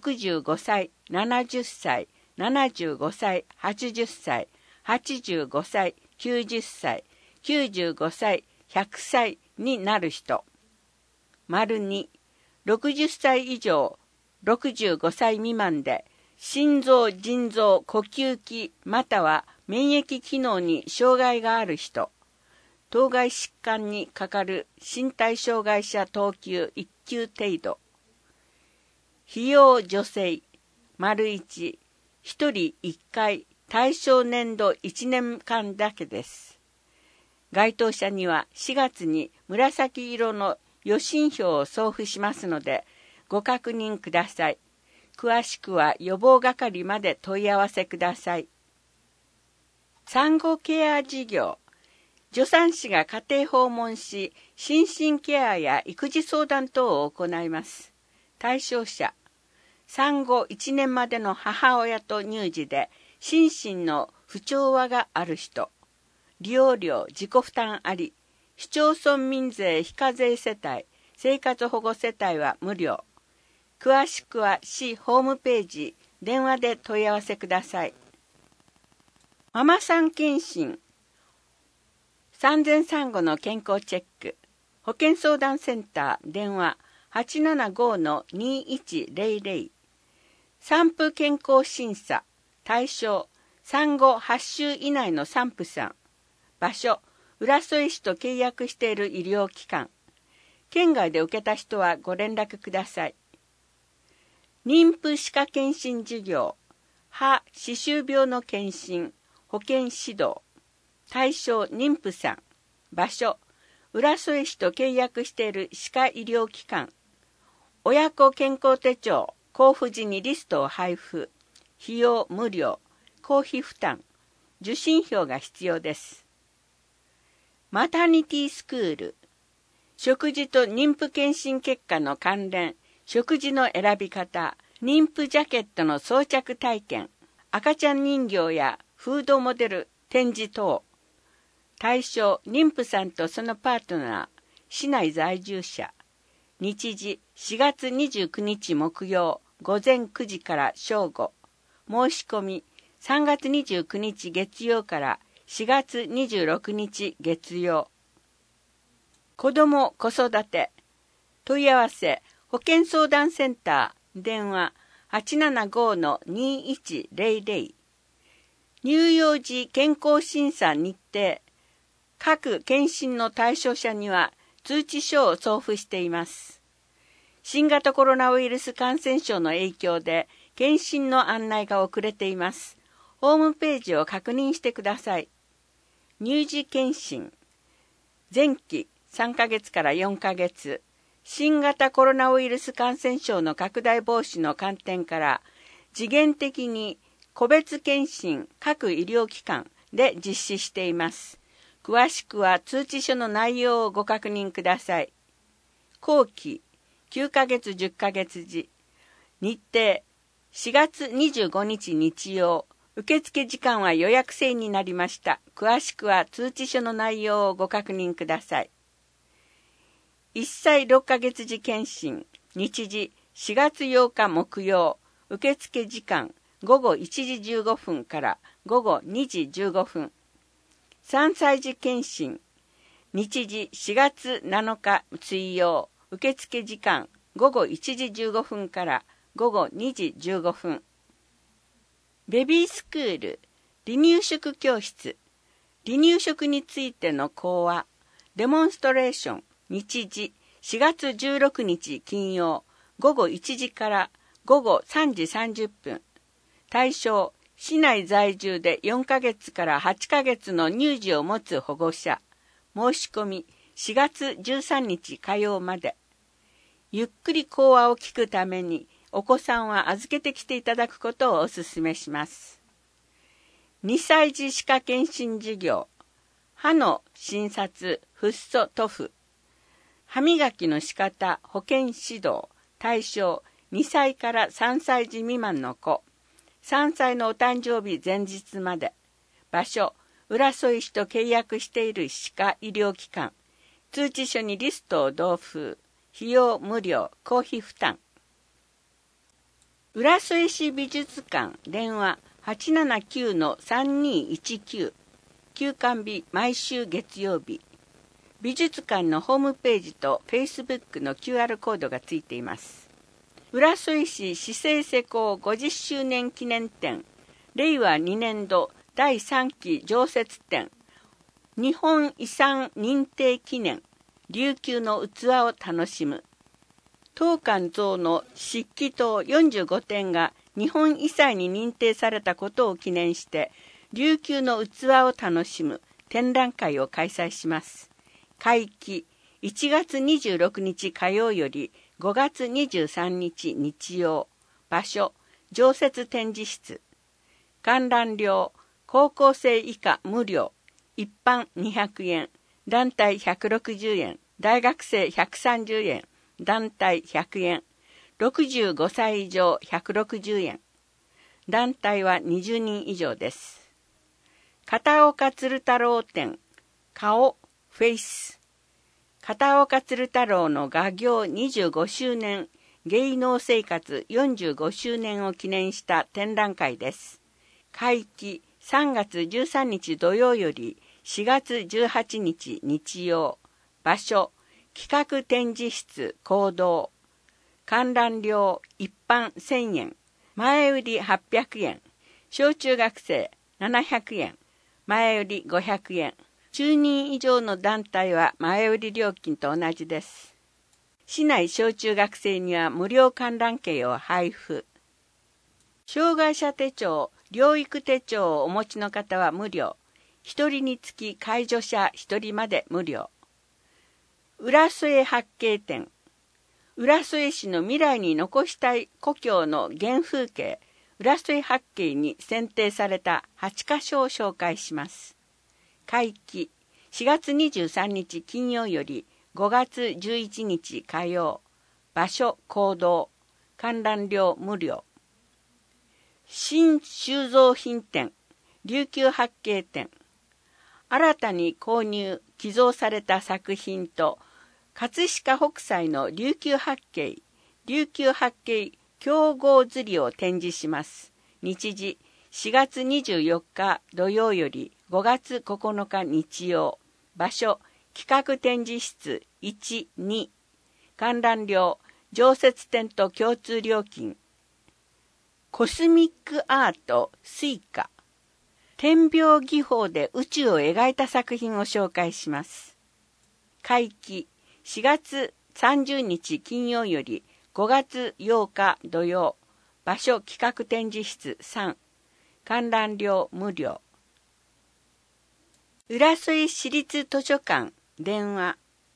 65歳、70歳、75歳、80歳、85歳、90歳、95歳、100歳になる人。2、60歳以上、65歳未満で、心臓、腎臓、呼吸器、または免疫機能に障害がある人。当該疾患にかかる身体障害者等級1級程度。費用助成 ①1 人1回対象年度1年間だけです。該当者には4月に紫色の予診票を送付しますのでご確認ください。詳しくは予防係まで問い合わせください。産後ケア事業。助産師が家庭訪問し、心身ケアや育児相談等を行います。対象者。産後1年までの母親と乳児で、心身の不調和がある人。利用料自己負担あり。市町村民税非課税世帯、生活保護世帯は無料。詳しくは市ホームページ、電話で問い合わせください。ママさん検診。産前産後の健康チェック。保健相談センター電話 875-2100。産婦健康審査。対象産後8週以内の産婦さん。場所浦添市と契約している医療機関。県外で受けた人はご連絡ください。妊婦歯科検診事業。歯歯周病の検診。保健指導。対象妊婦さん。場所浦添市と契約している歯科医療機関。親子健康手帳交付時にリストを配布。費用無料。公費負担。受診票が必要です。マタニティスクール。食事と妊婦検診結果の関連。食事の選び方。妊婦ジャケットの装着体験。赤ちゃん人形やフードモデル展示等。対象妊婦さんとそのパートナー。市内在住者。日時4月29日木曜午前9時から正午。申し込み3月29日月曜から4月26日月曜。子ども子育て。問い合わせ保健相談センター電話 875-2100。乳幼児健康審査日程。各検診の対象者には通知書を送付しています。新型コロナウイルス感染症の影響で検診の案内が遅れています。 ホームページを確認してください。乳児検診、前期3ヶ月から4ヶ月、新型コロナウイルス感染症の拡大防止の観点から時限的に個別検診各医療機関で実施しています。詳しくは通知書の内容をご確認ください。後期9ヶ月10ヶ月時、日程4月25日日曜、受付時間は予約制になりました。詳しくは通知書の内容をご確認ください。1歳6ヶ月時検診、日時4月8日木曜、受付時間午後1時15分から午後2時15分。3歳児検診、日時4月7日水曜、受付時間午後1時15分から午後2時15分。ベビースクール、離乳食教室、離乳食についての講話、デモンストレーション、日時4月16日金曜、午後1時から午後3時30分。対象、市内在住で4ヶ月から8ヶ月の乳児を持つ保護者。申し込み4月13日火曜まで。ゆっくり講話を聞くために、お子さんは預けてきていただくことをお勧めします。2歳児歯科検診事業、歯の診察、フッ素塗布、歯磨きの仕方、保健指導、対象、2歳から3歳児未満の子、3歳のお誕生日前日まで、場所、浦添市と契約している歯科医療機関、通知書にリストを同封、費用無料、公費負担。浦添市美術館電話 879-3219 休館日毎週月曜日。美術館のホームページと Facebook の QR コードがついています。浦添市市政施行50周年記念展令和2年度第3期常設展日本遺産認定記念琉球の器を楽しむ当館像の漆器等45点が日本遺産に認定されたことを記念して琉球の器を楽しむ展覧会を開催します。会期1月26日火曜より5月23日日曜。場所常設展示室。観覧料高校生以下無料。一般200円。団体160円。大学生130円。団体100円。65歳以上160円。団体は20人以上です。片岡鶴太郎展顔フェイス片岡鶴太郎の画業25周年芸能生活45周年を記念した展覧会です。会期3月13日土曜より4月18日日曜。場所企画展示室講堂。観覧料一般1000円。前売り800円。小中学生700円。前売り500円。10人以上の団体は前売り料金と同じです。市内小中学生には無料観覧券を配布。障害者手帳、療育手帳をお持ちの方は無料。1人につき介助者1人まで無料。浦添八景展。浦添市の未来に残したい故郷の原風景、浦添八景に選定された8カ所を紹介します。会期4月23日金曜より5月11日火曜。場所講堂。観覧料無料。新収蔵品展琉球八景展。新たに購入寄贈された作品と葛飾北斎の琉球八景競合釣りを展示します。日時4月24日土曜より5月9日日曜。場所企画展示室1、2。観覧料常設展と共通料金。コスミックアートスイカ。点描技法で宇宙を描いた作品を紹介します。会期4月30日金曜より5月8日土曜。場所企画展示室3。 観覧料無料。浦添市立図書館電話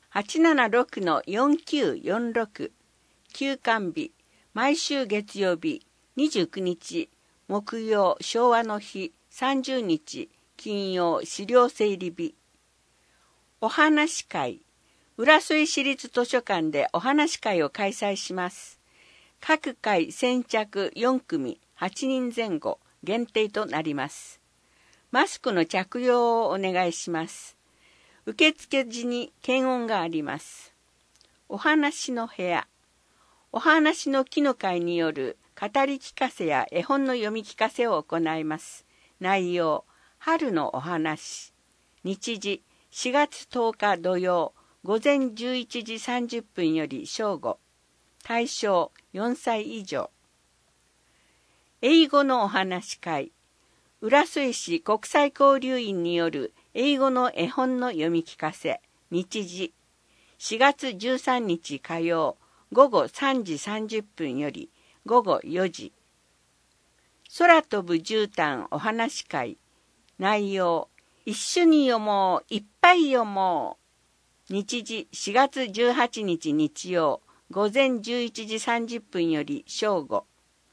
876-4946 休館日毎週月曜日29日木曜昭和の日30日金曜資料整理日。お話会浦添市立図書館でお話会を開催します。各回先着4組8人前後限定となります。マスクの着用をお願いします。受付時に検温があります。お話の部屋。お話の木の会による語り聞かせや絵本の読み聞かせを行います。内容、春のお話。日時、4月10日土曜、午前11時30分より正午。対象、4歳以上。英語のお話会。浦添市国際交流員による英語の絵本の読み聞かせ。日時、4月13日火曜、午後3時30分より午後4時。空飛ぶ絨毯お話会。内容、一緒に読もう、いっぱい読もう。日時、4月18日日曜、午前11時30分より正午。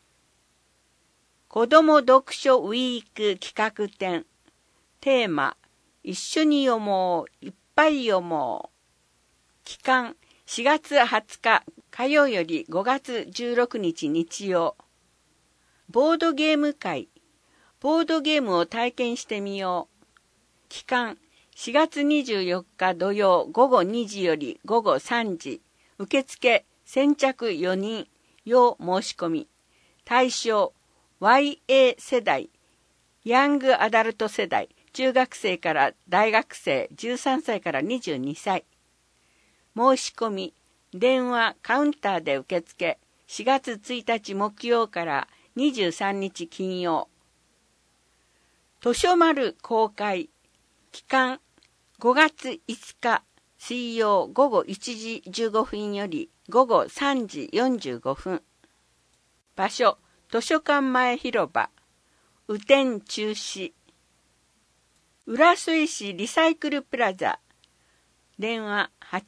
子ども読書ウィーク企画展。テーマ、一緒に読もう、いっぱい読もう。期間、4月20日火曜より5月16日日曜。ボードゲーム会。ボードゲームを体験してみよう。期間、4月24日土曜午後2時より午後3時。受付、先着4人。要申し込み。対象、YA 世代、ヤングアダルト世代、中学生から大学生、13歳から22歳。申し込み、電話、カウンターで受付、4月1日木曜から23日金曜。図書丸公開、期間、5月5日水曜午後1時15分より午後3時45分。場所、図書館前広場、雨天中止。浦添市リサイクルプラザ。電話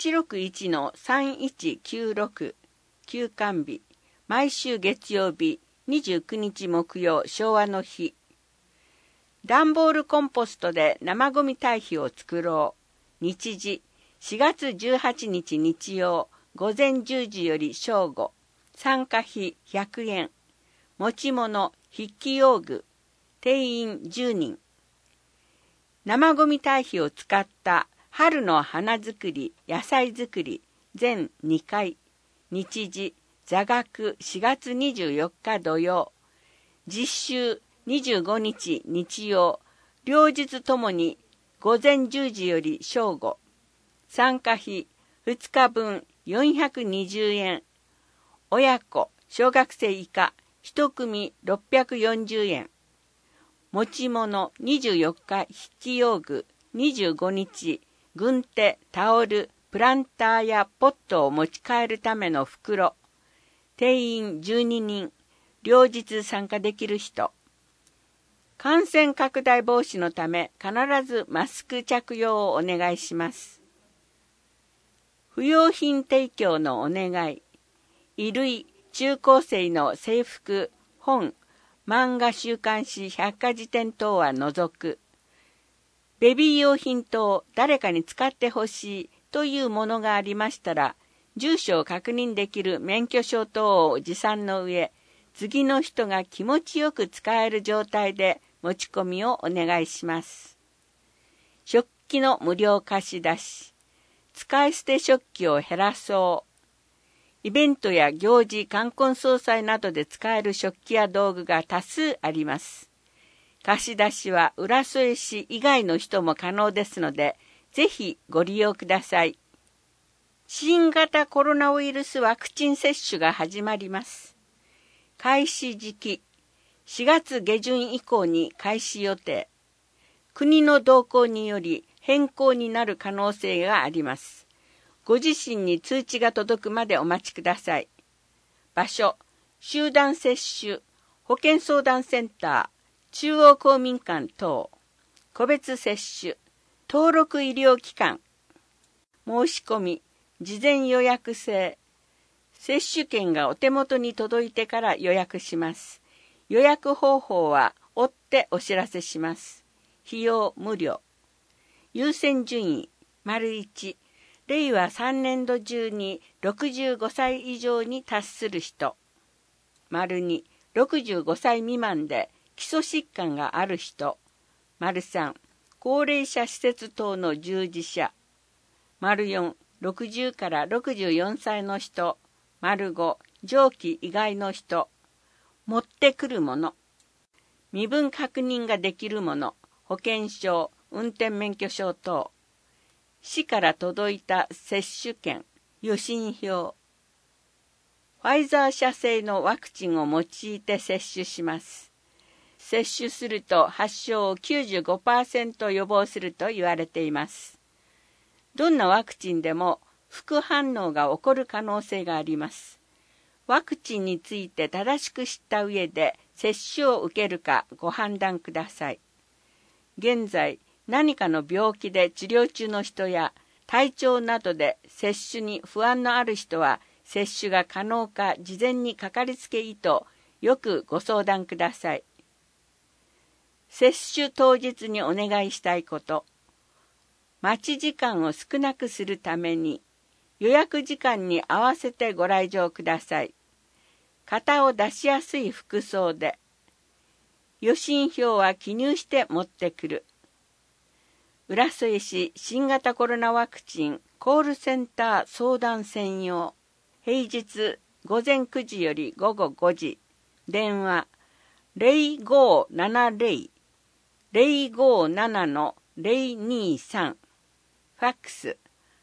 861-3196 休館日毎週月曜日29日木曜昭和の日。段ボールコンポストで生ゴミ堆肥を作ろう。日時4月18日日曜午前10時より正午。参加費100円。持ち物筆記用具。定員10人。生ゴミ堆肥を使った春の花作り、野菜作り、全2回。日時、座学4月24日土曜。実習25日日曜。両日ともに午前10時より正午。参加費2日分420円。親子、小学生以下、1組640円。持ち物24日筆記用具、25日、軍手、タオル、プランターやポットを持ち帰るための袋。定員12人、両日参加できる人。感染拡大防止のため必ずマスク着用をお願いします。不用品提供のお願い。衣類、中高生の制服、本、漫画週刊誌百科事典等は除く。ベビー用品等誰かに使ってほしいというものがありましたら、住所を確認できる免許証等を持参の上、次の人が気持ちよく使える状態で持ち込みをお願いします。食器の無料貸し出し。使い捨て食器を減らそう。イベントや行事、冠婚葬祭などで使える食器や道具が多数あります。貸し出しは浦添市以外の人も可能ですので、ぜひご利用ください。新型コロナウイルスワクチン接種が始まります。開始時期、4月下旬以降に開始予定。国の動向により変更になる可能性があります。ご自身に通知が届くまでお待ちください。場所、集団接種、保健相談センター、 中央公民館等、個別接種、登録医療機関、申し込み、事前予約制、接種券がお手元に届いてから予約します。予約方法は追ってお知らせします。費用無料。優先順位、1、令和3年度中に65歳以上に達する人。2、65歳未満で基礎疾患がある人。3、高齢者施設等の従事者。4、60から64歳の人。5、上記以外の人。持ってくるもの。身分確認ができるもの。保険証、運転免許証等。市から届いた接種券、予診票。ファイザー社製のワクチンを用いて接種します。接種すると発症を 95% 予防すると言われています。どんなワクチンでも副反応が起こる可能性があります。ワクチンについて正しく知った上で接種を受けるかご判断ください。現在、何かの病気で治療中の人や体調などで接種に不安のある人は接種が可能か事前にかかりつけ医とよくご相談ください。接種当日にお願いしたいこと。待ち時間を少なくするために予約時間に合わせてご来場ください。型を出しやすい服装で。予診票は記入して持ってくる。浦添市新型コロナワクチンコールセンター相談専用。平日午前9時より午後5時。電話 0570-057-023。ファックス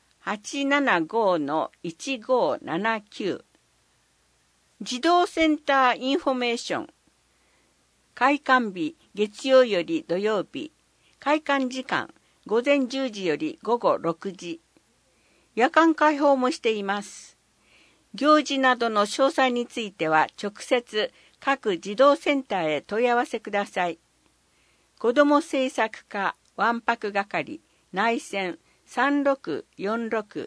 875-1579。児童センターインフォメーション。開館日月曜より土曜日。開館時間午前10時より午後6時。夜間開放もしています。行事などの詳細については直接各児童センターへ問い合わせください。子ども政策課わんぱく係内線3646。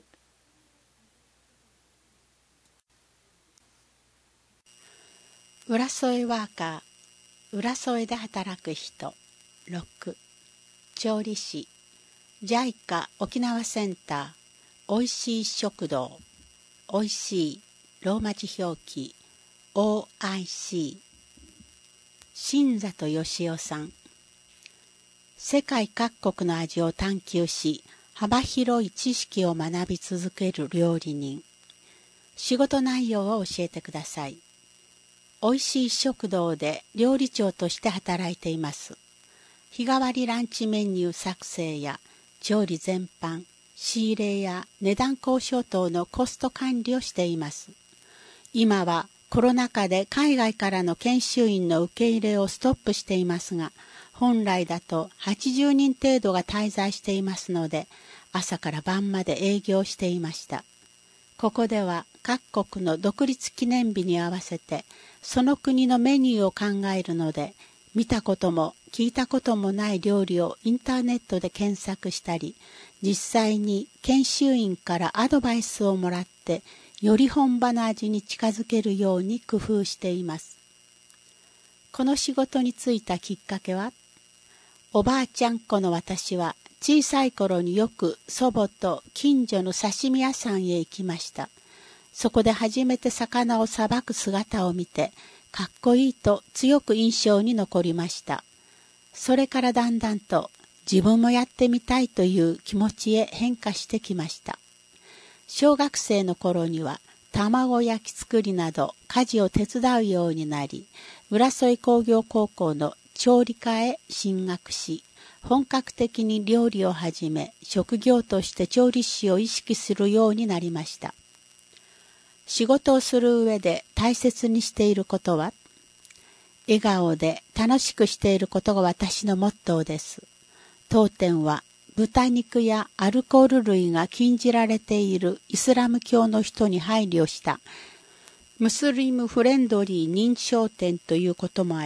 浦添ワーカー、浦添で働く人。6、調理師、JICA 沖縄センター、おいしい食堂、おいしい、ローマ字表記、OIC、新里義雄さん。世界各国の味を探求し、幅広い知識を学び続ける料理人。仕事内容を教えてください。おいしい食堂で料理長として働いています。日替わりランチメニュー作成や調理全般、仕入れや値段交渉等のコスト管理をしています。今はコロナ禍で海外からの研修員の受け入れをストップしていますが、本来だと80人程度が滞在していますので、朝から晩まで営業していました。ここでは各国の独立記念日に合わせて、その国のメニューを考えるので、見たことも聞いたこともない料理をインターネットで検索したり、実際に研修員からアドバイスをもらって、より本場の味に近づけるように工夫しています。この仕事に就いたきっかけは、おばあちゃん子の私は小さい頃によく祖母と近所の刺身屋さんへ行きました。そこで初めて魚をさばく姿を見て、かっこいいと強く印象に残りました。それからだんだんと自分もやってみたいという気持ちへ変化してきました。小学生の頃には卵焼き作りなど家事を手伝うようになり、浦添工業高校の調理科へ進学し、本格的に料理を始め、職業として調理師を意識するようになりました。仕事をする上で大切にしていることは、笑顔で楽しくしていることが私のモットーです。当店は豚肉やアルコール類が禁じられているイスラム教の人に配慮したムスリムフレンドリー認証店ということもあり、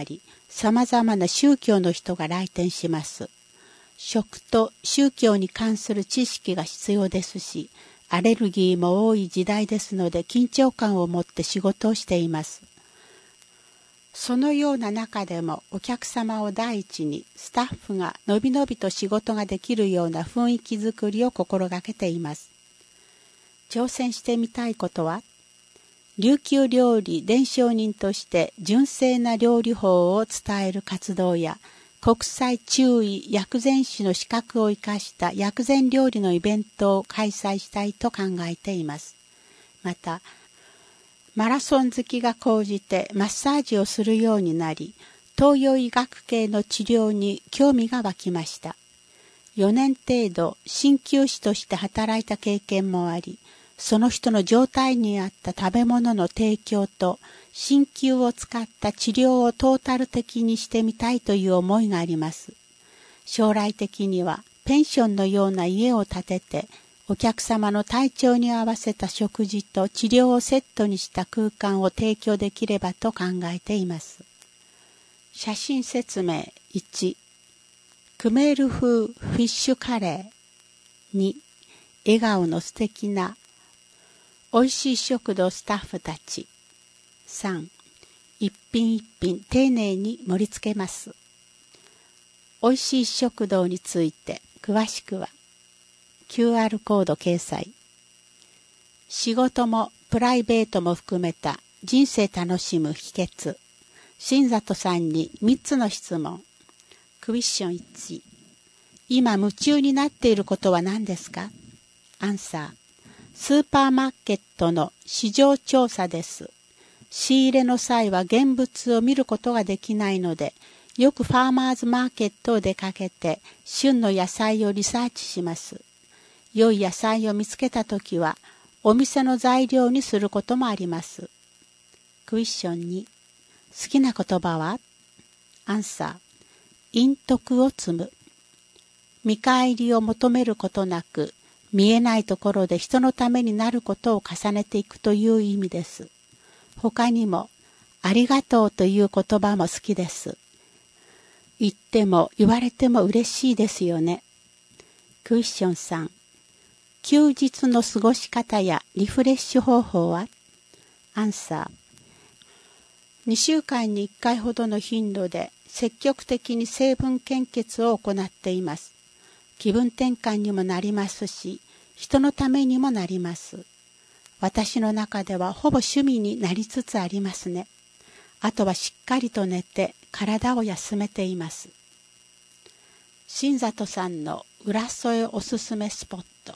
さまざまな宗教の人が来店します。食と宗教に関する知識が必要ですし、アレルギーも多い時代ですので緊張感を持って仕事をしています。そのような中でもお客様を第一にスタッフがのびのびと仕事ができるような雰囲気づくりを心がけています。挑戦してみたいことは、琉球料理伝承人として純正な料理法を伝える活動や、国際中医薬膳師の資格を生かした薬膳料理のイベントを開催したいと考えています。また、マラソン好きが高じてマッサージをするようになり、東洋医学系の治療に興味が湧きました。4年程度鍼灸師として働いた経験もあり、その人の状態に合った食べ物の提供と鍼灸を使った治療をトータル的にしてみたいという思いがあります。将来的にはペンションのような家を建てて、お客様の体調に合わせた食事と治療をセットにした空間を提供できればと考えています。写真説明1、クメール風フィッシュカレー。2、笑顔の素敵なおいしい食堂スタッフたち。3、一品一品丁寧に盛り付けます。おいしい食堂について詳しくはQR コード掲載。仕事もプライベートも含めた人生楽しむ秘訣。新里さんに3つの質問。クエスチョン1。今夢中になっていることは何ですか？アンサー。スーパーマーケットの市場調査です。仕入れの際は現物を見ることができないので、よくファーマーズマーケットを出かけて旬の野菜をリサーチします。良い野菜を見つけたときはお店の材料にすることもあります。クエスチョン2。好きな言葉は？アンサー。陰徳を積む。見返りを求めることなく、見えないところで人のためになることを重ねていくという意味です。他にも、ありがとうという言葉も好きです。言っても言われても嬉しいですよね。クエスチョン3。休日の過ごし方やリフレッシュ方法は？アンサー。2週間に1回ほどの頻度で積極的に成分献血を行っています。気分転換にもなりますし、人のためにもなります。私の中ではほぼ趣味になりつつありますね。あとはしっかりと寝て体を休めています。新里さんの浦添おすすめスポット。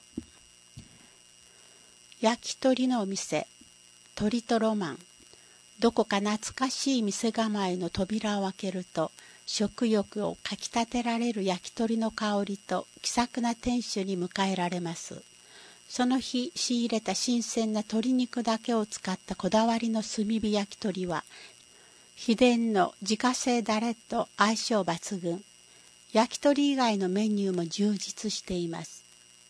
焼き鳥のお店、鳥とロマン。どこか懐かしい店構えの扉を開けると、食欲をかきたてられる焼き鳥の香りと気さくな店主に迎えられます。その日仕入れた新鮮な鶏肉だけを使ったこだわりの炭火焼き鳥は、秘伝の自家製ダレと相性抜群。焼き鳥以外のメニューも充実しています。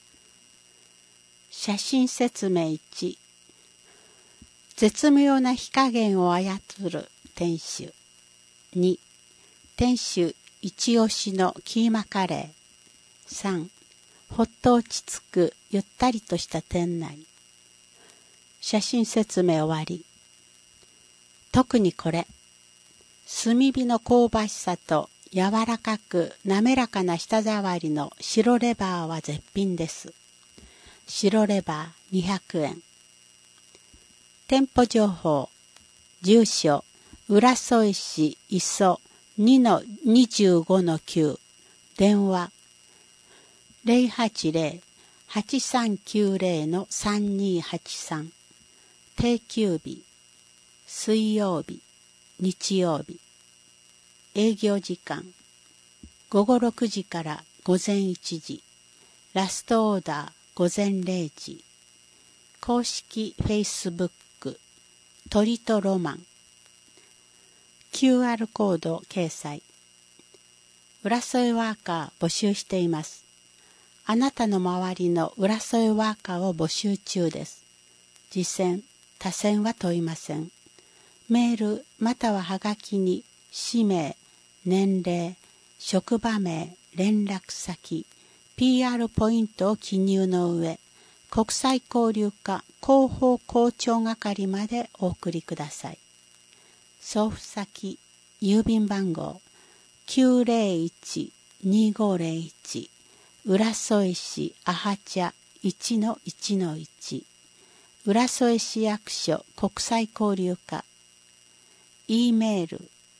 写真説明1。絶妙な火加減を操る店主。2、店主一押しのキーマカレー。3、ほっと落ち着くゆったりとした店内。写真説明終わり。特にこれ、炭火の香ばしさと柔らかく滑らかな舌触りの白レバーは絶品です。白レバー200円。店舗情報。住所、浦添市磯 2-25-9。電話、080-8390-3283。定休日、水曜日、日曜日。営業時間、午後6時から午前1時。ラストオーダー、午前0時。公式フェイスブック、鳥とロマン。QR コード掲載。浦添ワーカー募集しています。あなたの周りの浦添ワーカーを募集中です。次戦、他選は問いません。メールまたははがきに氏名、 年齢、職場名、連絡先、PR ポイントを記入の上、国際交流課広報校長係までお送りください。送付先、郵便番号 901-2501 浦添市アハチャ 1-1-1 浦添市役所国際交流課 E メール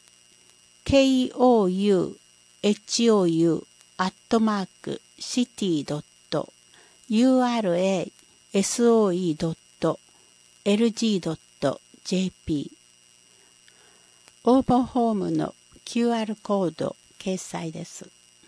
kouyu@city.urasoe.lg.jp 応募フォームの QR コード掲載です。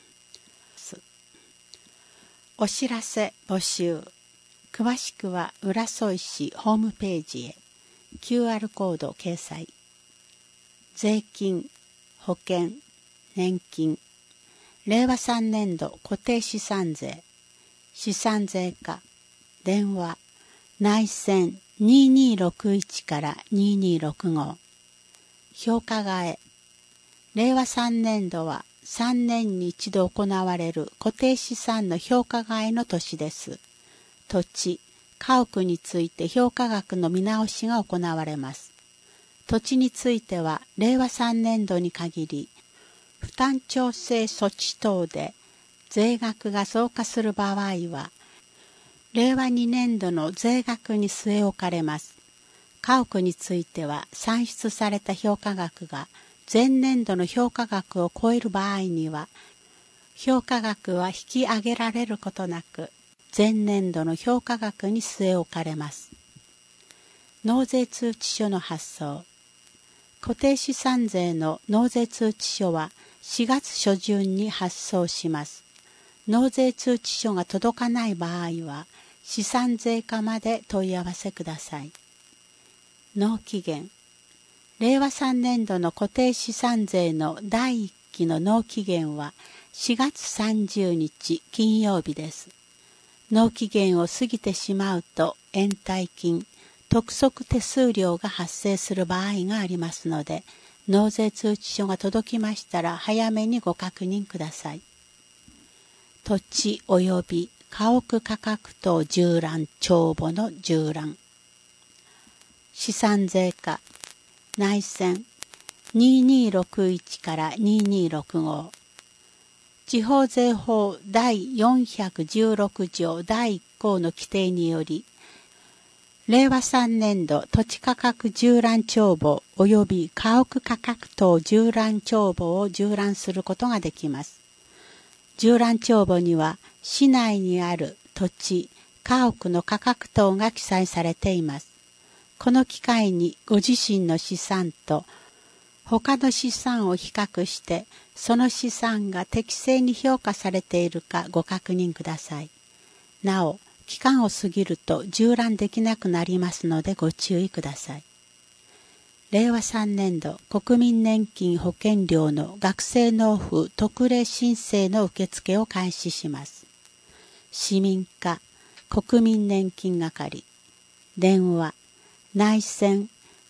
お知らせ募集。詳しくは浦添市ホームページへ。QR コード掲載。税金、保険、年金、令和3年度固定資産税、資産税課、電話、内線2261から2265。評価替え。令和3年度は3年に一度行われる固定資産の評価替えの年です。土地、家屋について評価額の見直しが行われます。土地については令和3年度に限り、負担調整措置等で税額が増加する場合は、令和2年度の税額に据え置かれます。家屋については算出された評価額が前年度の評価額を超える場合には、評価額は引き上げられることなく、前年度の評価額に据え置かれます。納税通知書の発送。固定資産税の納税通知書は4月初旬に発送します。納税通知書が届かない場合は、資産税課まで問い合わせください。納期限。令和3年度の固定資産税の第1期の納期限は4月30日金曜日です。納期限を過ぎてしまうと延滞金、督促手数料が発生する場合がありますので、納税通知書が届きましたら早めにご確認ください。土地及び家屋価格等縦覧帳簿の縦覧。資産税課、内線2261から2265。地方税法第416条第1項の規定により、令和3年度土地価格縦覧帳簿及び家屋価格等縦覧帳簿を縦覧することができます。縦覧帳簿には市内にある土地、家屋の価格等が記載されています。この機会にご自身の資産と他の資産を比較して、その資産が適正に評価されているかご確認ください。なお、期間を過ぎると縦覧できなくなりますのでご注意ください。令和3年度国民年金保険料の学生納付特例申請の受付を開始します。市民課国民年金係、電話、内線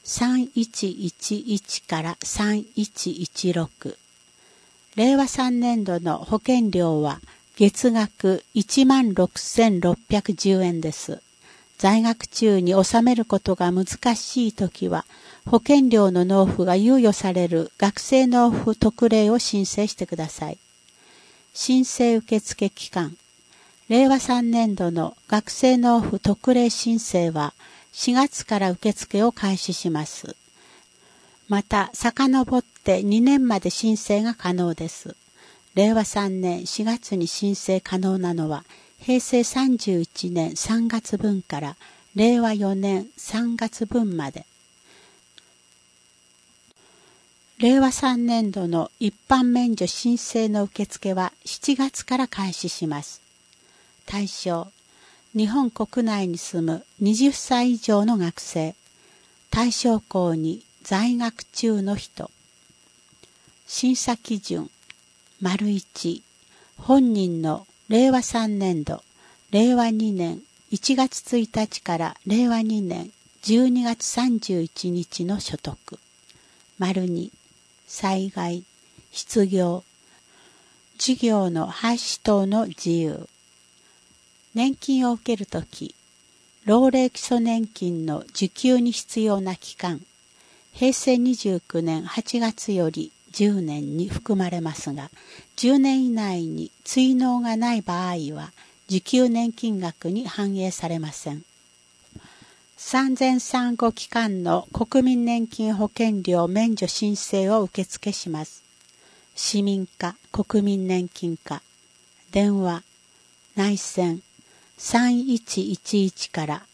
3111から3116。令和3年度の保険料は月額16,610円です。在学中に納めることが難しいときは、保険料の納付が猶予される学生納付特例を申請してください。申請受付期間。令和3年度の学生納付特例申請は、4月から受付を開始します。また、遡って2年まで申請が可能です。令和3年4月に申請可能なのは、平成31年3月分から令和4年3月分まで。令和3年度の一般免除申請の受付は7月から開始します。対象。日本国内に住む20歳以上の学生、対象校に在学中の人。審査基準、1、本人の令和3年度、令和2年1月1日から令和2年12月31日の所得。2、災害、 失業、事業の廃止等の自由。年金を受けるとき、老齢基礎年金の受給に必要な期間、平成29年8月より10年に含まれますが、10年以内に追納がない場合は、受給年金額に反映されません。産前産後期間の国民年金保険料免除申請を受付します。市民課、国民年金課、電話、内線、3111から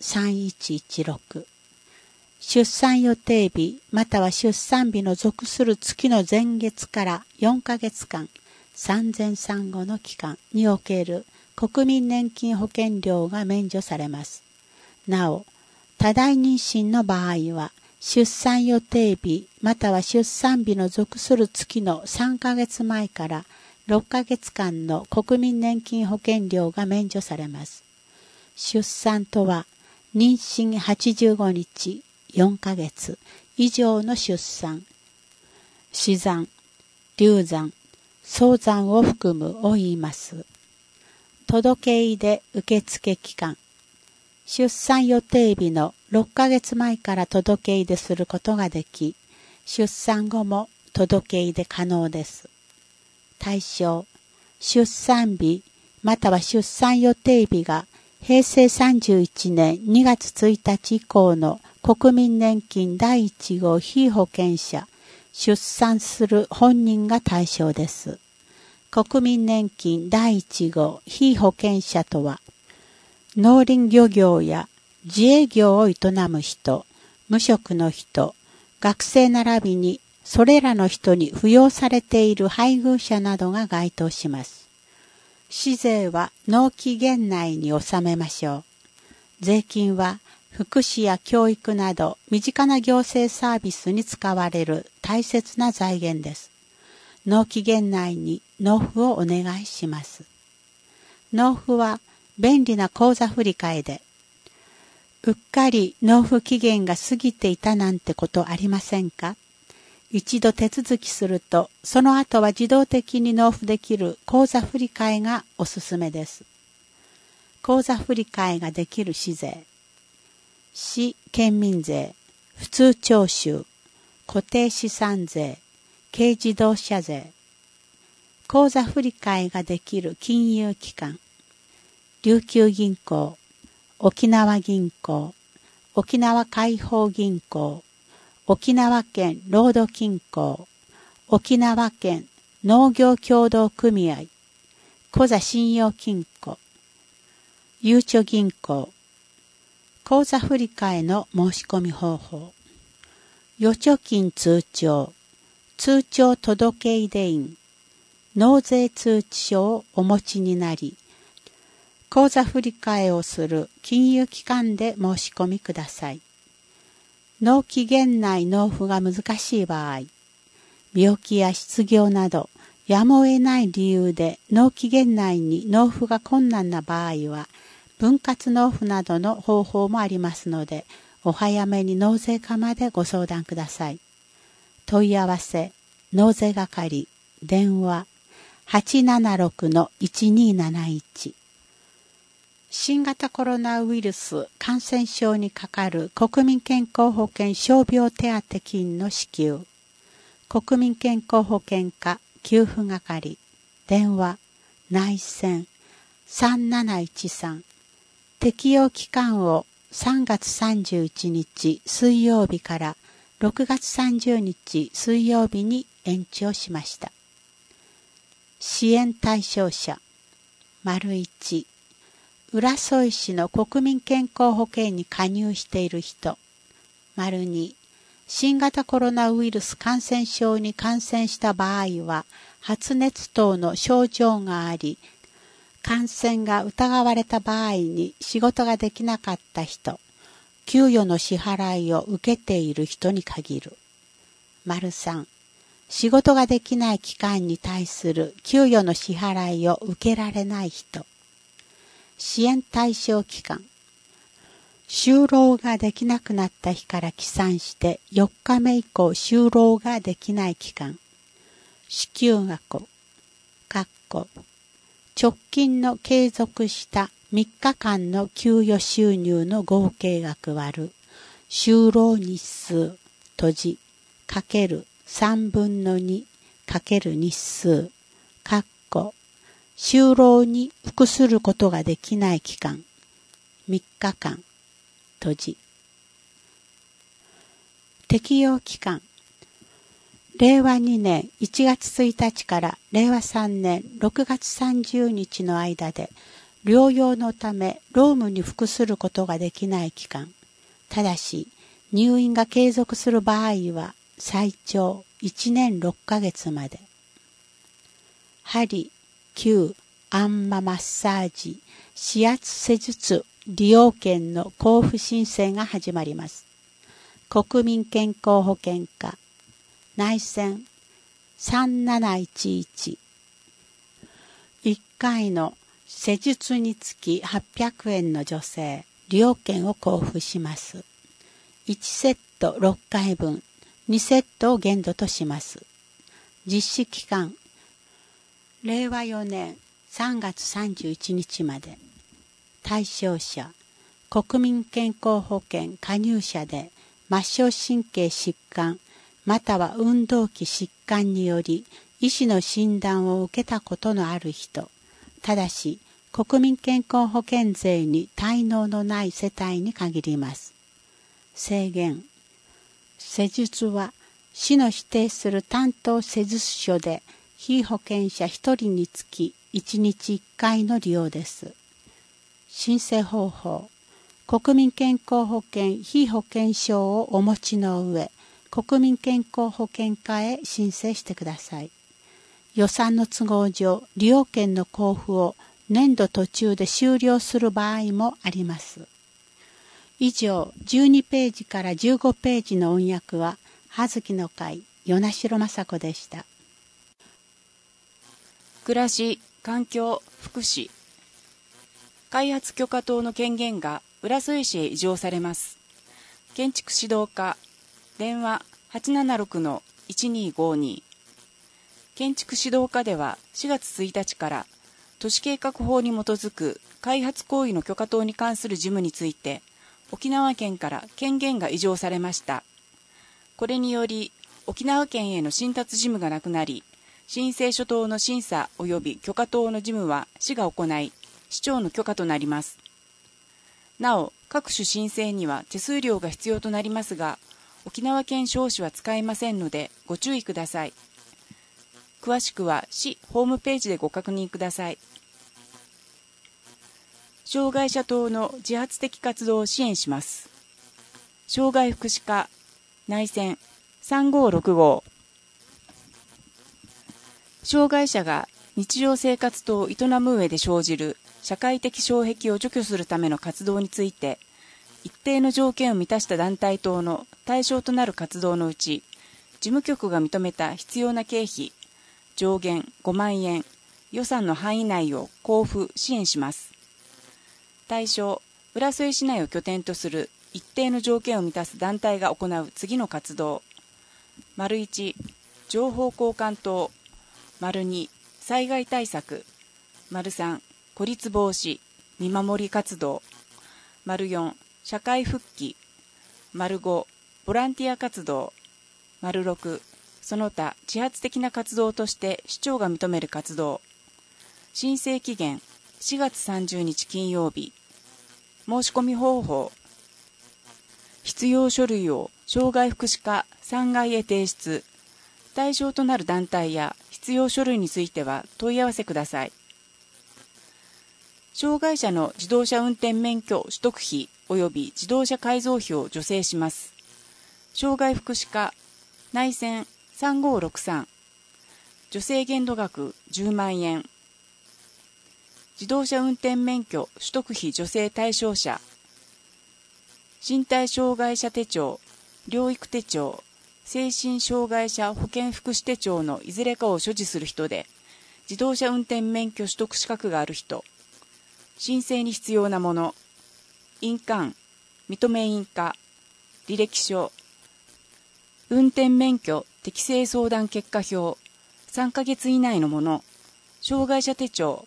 3116。出産予定日または出産日の属する月の前月から4ヶ月間、産前産後の期間における国民年金保険料が免除されます。なお、多大妊娠の場合は、出産予定日または出産日の属する月の3ヶ月前から6ヶ月間の国民年金保険料が免除されます。出産とは、妊娠85日、4ヶ月以上の出産、死産、流産、早産を含むを言います。届け出受付期間、出産予定日の6ヶ月前から届け出することができ、出産後も届け出可能です。対象、出産日または出産予定日が平成31年2月1日以降の国民年金第1号被保険者、出産する本人が対象です。国民年金第1号被保険者とは、農林漁業や自営業を営む人、無職の人、学生並びにそれらの人に扶養されている配偶者などが該当します。市税は納期限内に納めましょう。税金は福祉や教育など身近な行政サービスに使われる大切な財源です。納期限内に納付をお願いします。納付は便利な口座振替で、うっかり納付期限が過ぎていたなんてことありませんか？一度手続きすると、その後は自動的に納付できる口座振替がおすすめです。口座振替ができる市税。市県民税、普通徴収、固定資産税、軽自動車税。口座振替ができる金融機関。琉球銀行、沖縄銀行、沖縄解放銀行、沖縄県労働金庫、沖縄県農業協同組合、コザ信用金庫、ゆうちょ銀行、口座振替の申し込み方法、預貯金通帳、通帳届出印、納税通知書をお持ちになり、口座振替をする金融機関で申し込みください。納期限内納付が難しい場合、病気や失業などやむを得ない理由で納期限内に納付が困難な場合は、分割納付などの方法もありますので、お早めに納税課までご相談ください。問い合わせ、納税係、電話、876-1271。新型コロナウイルス感染症にかかる国民健康保険傷病手当金の支給。国民健康保険課給付係。電話、内線、3713。適用期間を3月31日水曜日から6月30日水曜日に延長しました。支援対象者。1、浦添市の国民健康保険に加入している人。2、新型コロナウイルス感染症に感染した場合は、発熱等の症状があり、感染が疑われた場合に仕事ができなかった人、給与の支払いを受けている人に限る。3、仕事ができない期間に対する給与の支払いを受けられない人。支援対象期間。就労ができなくなった日から起算して4日目以降就労ができない期間。 支給額直近の継続した3日間の給与収入の合計額割る就労日数閉じかける3分の2かける日数就労に服することができない期間3日間閉じ適用期間令和2年1月1日から令和3年6月30日の間で療養のため労務に服することができない期間ただし入院が継続する場合は最長1年6ヶ月まで針、灸、あんまマッサージ、指圧施術利用券の交付申請が始まります。国民健康保険課内線3711 1回の施術につき800円の助成利用券を交付します。1セット6回分2セットを限度とします。実施期間令和4年3月31日まで対象者国民健康保険加入者で末梢神経疾患または運動器疾患により医師の診断を受けたことのある人ただし国民健康保険税に滞納のない世帯に限ります。制限施術は市の指定する担当施術所で被保険者1人につき1日1回の利用です。申請方法国民健康保険被保険証をお持ちの上国民健康保険課へ申請してください。予算の都合上利用券の交付を年度途中で終了する場合もあります。以上12ページから15ページの音訳は葉月の会与那城雅子でした。 暮らし、環境、福祉開発許可等の権限が浦添市へ移譲されます。建築指導課電話 876-1252 建築指導課では4月1日から都市計画法に基づく開発行為の許可等に関する事務について沖縄県から権限が移譲されました。これにより沖縄県への申達事務がなくなり申請書等の審査及び許可等の事務は市が行い市長の許可となります。なお各種申請には手数料が必要となりますが沖縄県商紙は使えませんのでご注意ください。詳しくは市ホームページでご確認ください。障害者等の自発的活動を支援します。障害福祉課内線3565障害者が日常生活等を営む上で生じる社会的障壁を除去するための活動について一定の条件を満たした団体等の対象となる活動のうち事務局が認めた必要な経費上限5万円予算の範囲内を交付支援します。対象浦添市内を拠点とする一定の条件を満たす団体が行う次の活動 1. 情報交換等 2. 災害対策 3. 孤立防止見守り活動 4. 社会復帰 5. ボランティア活動 6. その他自発的な活動として市長が認める活動申請期限4月30日金曜日申し込み方法必要書類を障害福祉課3階へ提出対象となる団体や必要書類については問い合わせください。障害者の自動車運転免許取得費及び自動車改造費を助成します。障害福祉課内線3563助成限度額10万円自動車運転免許取得費助成対象者身体障害者手帳療育手帳精神障害者保健福祉手帳のいずれかを所持する人で自動車運転免許取得資格がある人申請に必要なもの印鑑認め印鑑履歴書運転免許適正相談結果表 3ヶ月以内のもの、障害者手帳。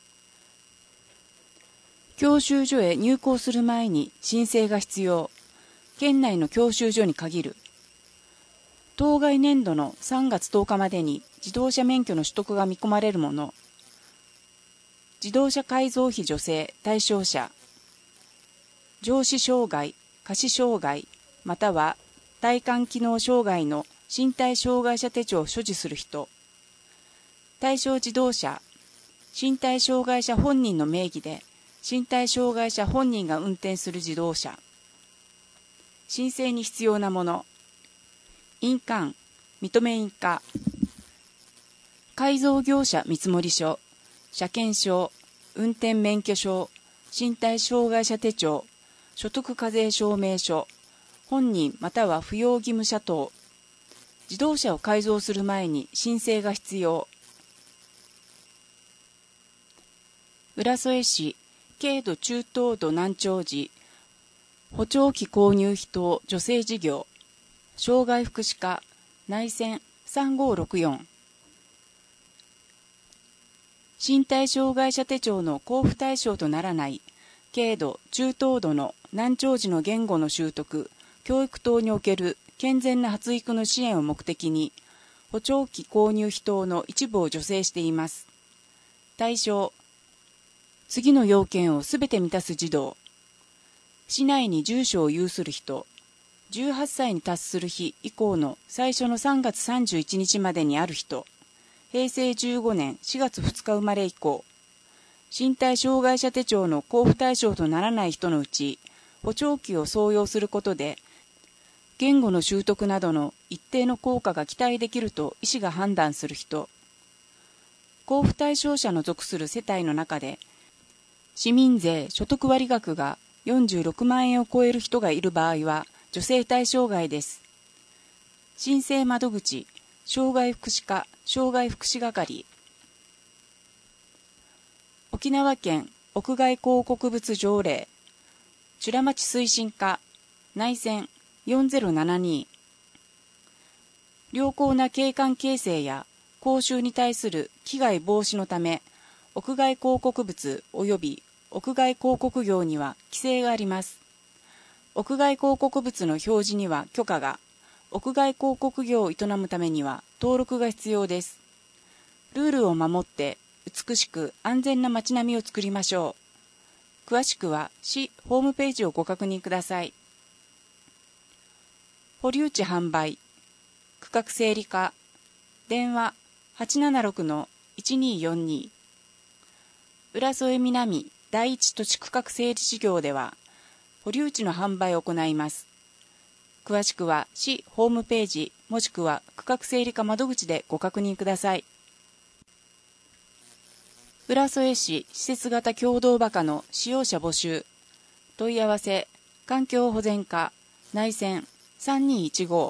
教習所へ入校する前に申請が必要。県内の教習所に限る。当該年度の3月10日までに自動車免許の取得が見込まれるもの。自動車改造費助成対象者。上肢障害、下肢障害、または体幹機能障害の身体障害者手帳を所持する人。対象自動車、身体障害者本人の名義で身体障害者本人が運転する自動車。申請に必要なもの。印鑑、認め印鑑。改造業者見積書、車検証、運転免許証、身体障害者手帳、所得課税証明書、本人または扶養義務者等。自動車を改造する前に申請が必要。浦添市軽度中等度難聴児補聴器購入費等助成事業障害福祉課内線3564。身体障害者手帳の交付対象とならない軽度中等度の難聴児の言語の習得教育等における健全な発育の支援を目的に補聴器購入費等の一部を助成しています。対象、次の要件をすべて満たす児童。市内に住所を有する人。18歳に達する日以降の最初の3月31日までにある人。平成15年4月2日生まれ以降。身体障害者手帳の交付対象とならない人のうち、補聴器を装用することで、言語の習得などの一定の効果が期待できると医師が判断する人。交付対象者の属する世帯の中で、市民税所得割額が46万円を超える人がいる場合は助成対象外です。申請窓口、障害福祉課、障害福祉係。沖縄県屋外広告物条例、美ら町推進課、内線4072。良好な景観形成や公衆に対する危害防止のため、屋外広告物及び屋外広告業には規制があります。屋外広告物の表示には許可が、屋外広告業を営むためには登録が必要です。ルールを守って美しく安全な街並みを作りましょう。詳しくは市ホームページをご確認ください。保留地販売、区画整理課、電話876-1242。浦添南第一土地区画整理事業では、保留地の販売を行います。詳しくは市ホームページもしくは区画整理課窓口でご確認ください。浦添市施設型共同馬鹿の使用者募集。問い合わせ、環境保全課、内線3215。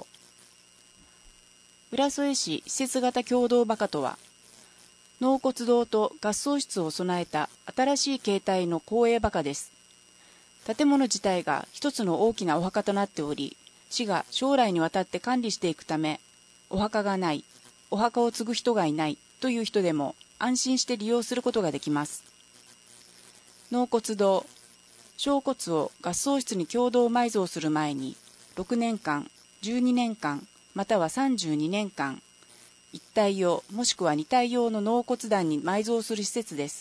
浦添市施設型共同馬鹿とは、納骨堂と合葬室を備えた新しい形態の公営馬鹿です。建物自体が一つの大きなお墓となっており、市が将来にわたって管理していくため、お墓がない、お墓を継ぐ人がいないという人でも安心して利用することができます。納骨堂、小骨を合葬室に共同埋蔵する前に、6年間、12年間、または32年間、一体用もしくは二体用の納骨壇に埋蔵する施設です。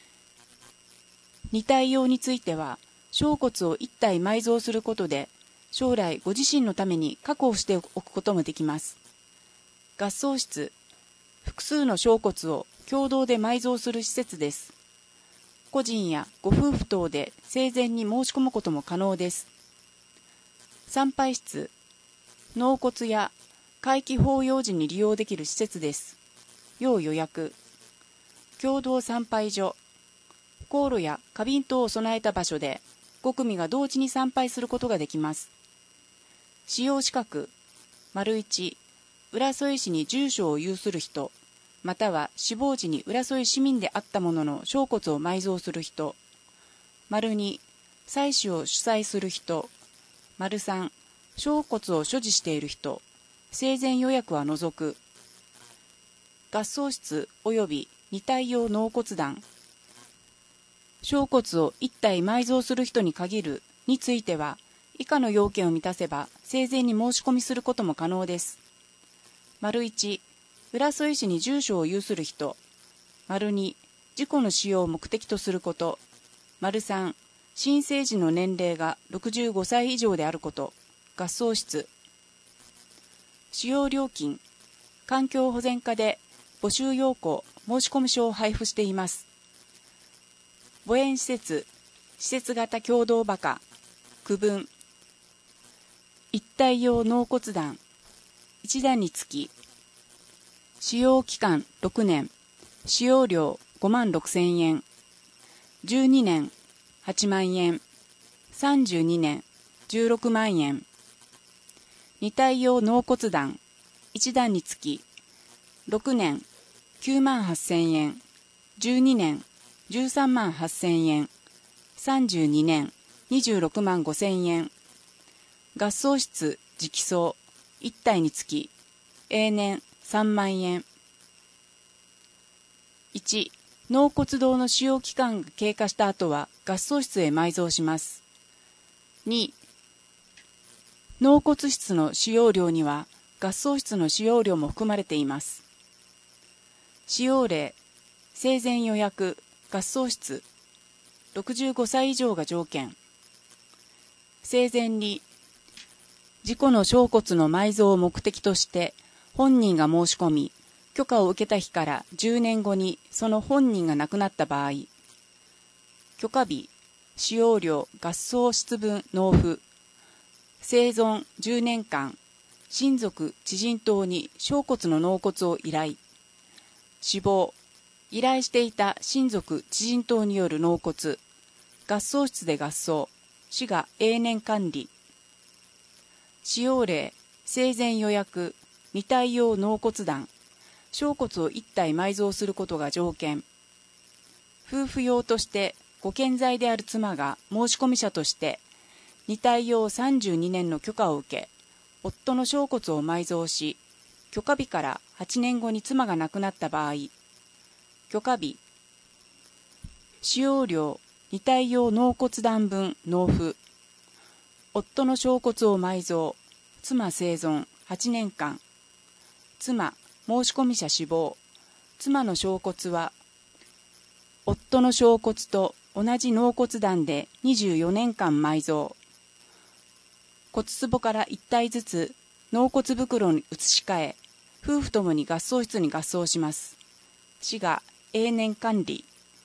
二体用については、小骨を一体埋蔵することで、将来ご自身のために確保しておくこともできます。合葬室、複数の小骨を共同で埋蔵する施設です。個人やご夫婦等で生前に申し込むことも可能です。参拝室、納骨や会期法要時に利用できる施設です。要予約。共同参拝所、香炉や花瓶等を備えた場所で5組が同時に参拝することができます。使用資格、1、浦添市に住所を有する人、または死亡時に浦添市民であったものの小骨を埋蔵する人、2、祭祀を主催する人、3、小骨を所持している人、生前予約は除く。 合葬室及び二体用納骨壇、小骨を一体埋蔵する人に限るについては、以下の要件を満たせば生前に申し込みすることも可能です。丸1、浦添市に住所を有する人。丸2、事故の使用を目的とすること。丸3、申請時の年齢が65歳以上であること。合葬室。使用料金。環境保全課で募集要項申込書を配布しています。墓園施設、施設型共同墓、区分。一体用納骨壇、1段につき、使用期間6年、使用料56,000円、12年8万円、32年16万円。二体用納骨壇、1段につき、6年9万8,000円、12年13万8,000円、32年26万5,000円。合葬室直葬1体につき永年3万円。1、納骨堂の使用期間が経過した後は合葬室へ埋蔵します。2、納骨室の使用料には合葬室の使用料も含まれています。使用例、生前予約、合葬室、65歳以上が条件。生前に事故の小骨の埋蔵を目的として本人が申し込み、許可を受けた日から10年後にその本人が亡くなった場合、許可日、使用料合葬室分納付、生存10年間、親族知人等に小骨の納骨を依頼、死亡、依頼していた親族知人等による納骨、合葬室で合葬、死が永年管理。使用例、生前予約、二体用納骨壇、小骨を一体埋蔵することが条件。夫婦用としてご健在である妻が申込者として二体用32年の許可を受け、夫の小骨を埋蔵し、許可日から8年後に妻が亡くなった場合、許可日、使用料二体用納骨壇分納付、夫の小骨を埋蔵、妻生存8年間、妻申込者死亡、妻の小骨は夫の小骨と同じ納骨壇で24年間埋蔵、骨壺から1体ずつ納骨袋に移し替え、夫婦ともに合葬室に合葬します。死が永年管理。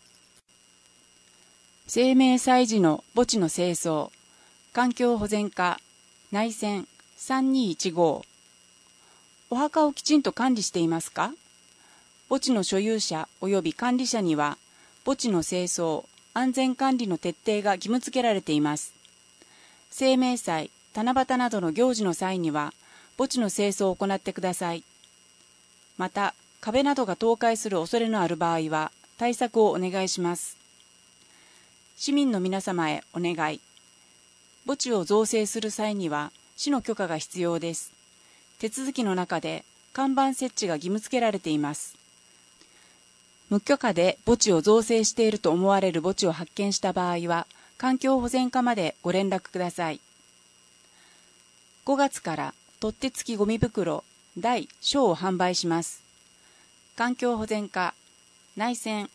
生命祭時の墓地の清掃、環境保全課、内線3215。お墓をきちんと管理していますか？墓地の所有者及び管理者には、墓地の清掃、安全管理の徹底が義務付けられています。生命祭、七夕などの行事の際には、墓地の清掃を行ってください。また、壁などが倒壊する恐れのある場合は、対策をお願いします。市民の皆様へお願い。墓地を造成する際には、市の許可が必要です。手続きの中で看板設置が義務付けられています。無許可で墓地を造成していると思われる墓地を発見した場合は、環境保全課までご連絡ください。5月から取っ手付きゴミ袋大小を販売します。環境保全課内線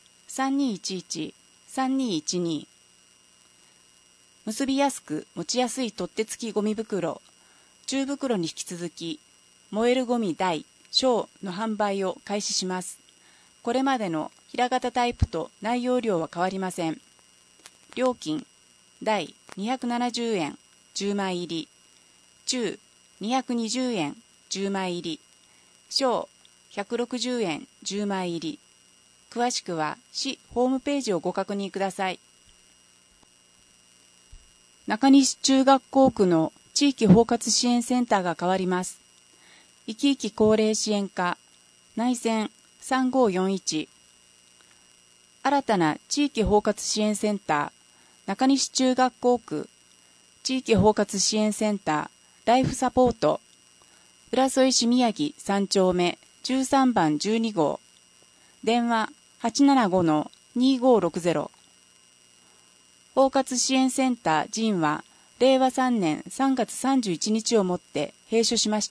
3211-3212。結びやすく持ちやすい取っ手付きゴミ袋、中袋に引き続き、燃えるゴミ大小の販売を開始します。これまでの平型タイプと内容量は変わりません。料金大270円10枚入り、中220円10枚入り、小160円10枚入り。詳しくは市ホームページをご確認ください。中西中学校区の地域包括支援センターが変わります。いきいき高齢支援課内線3541。新たな地域包括支援センター中西中学校区地域包括支援センターライフサポート浦添市宮城3丁目 13番12号、電話 875-2560。包括支援センター陣は令和3年3月31日をもって閉所しました。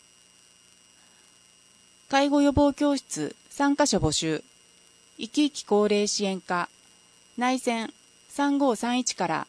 介護予防教室参加者募集。生き生き高齢支援課、内線3531から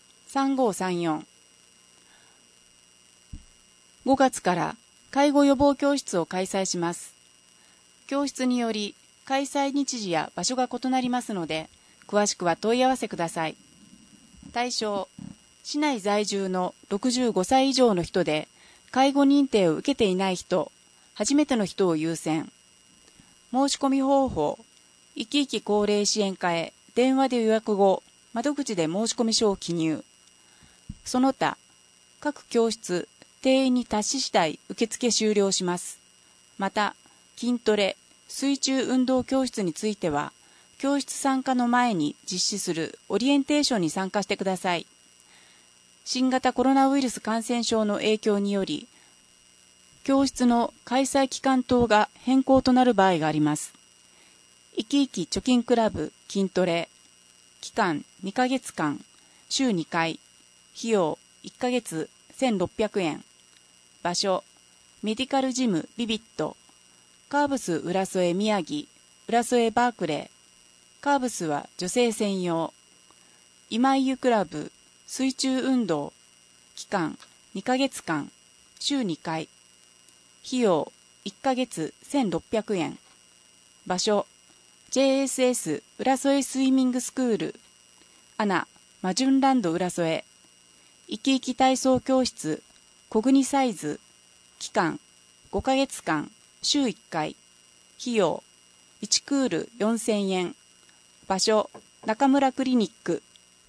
3534。5月から介護予防教室を開催します。教室により開催日時や場所が異なりますので、詳しくは問い合わせください。対象、市内在住の65歳以上の人で、介護認定を受けていない人、初めての人を優先。申し込み方法、生き生き高齢支援課へ電話で予約後、窓口で申し込み書を記入。その他、各教室、定員に達し次第受付終了します。また、筋トレ、水中運動教室については、教室参加の前に実施するオリエンテーションに参加してください。新型コロナウイルス感染症の影響により、教室の開催期間等が変更となる場合があります。生き生き貯金クラブ筋トレ、期間2ヶ月間、週2回、費用1ヶ月1600円。場所、メディカルジムビビット、カーブス浦添宮城、浦添バークレー、カーブスは女性専用。今井湯クラブ水中運動、期間2ヶ月間、週2回、費用1ヶ月1600円。場所、JSS 浦添スイミングスクール、アナマジュンランド浦添、生き生き体操教室コグニサイズ、期間5ヶ月間、週1回、費用1クール4000円。場所、中村クリニック。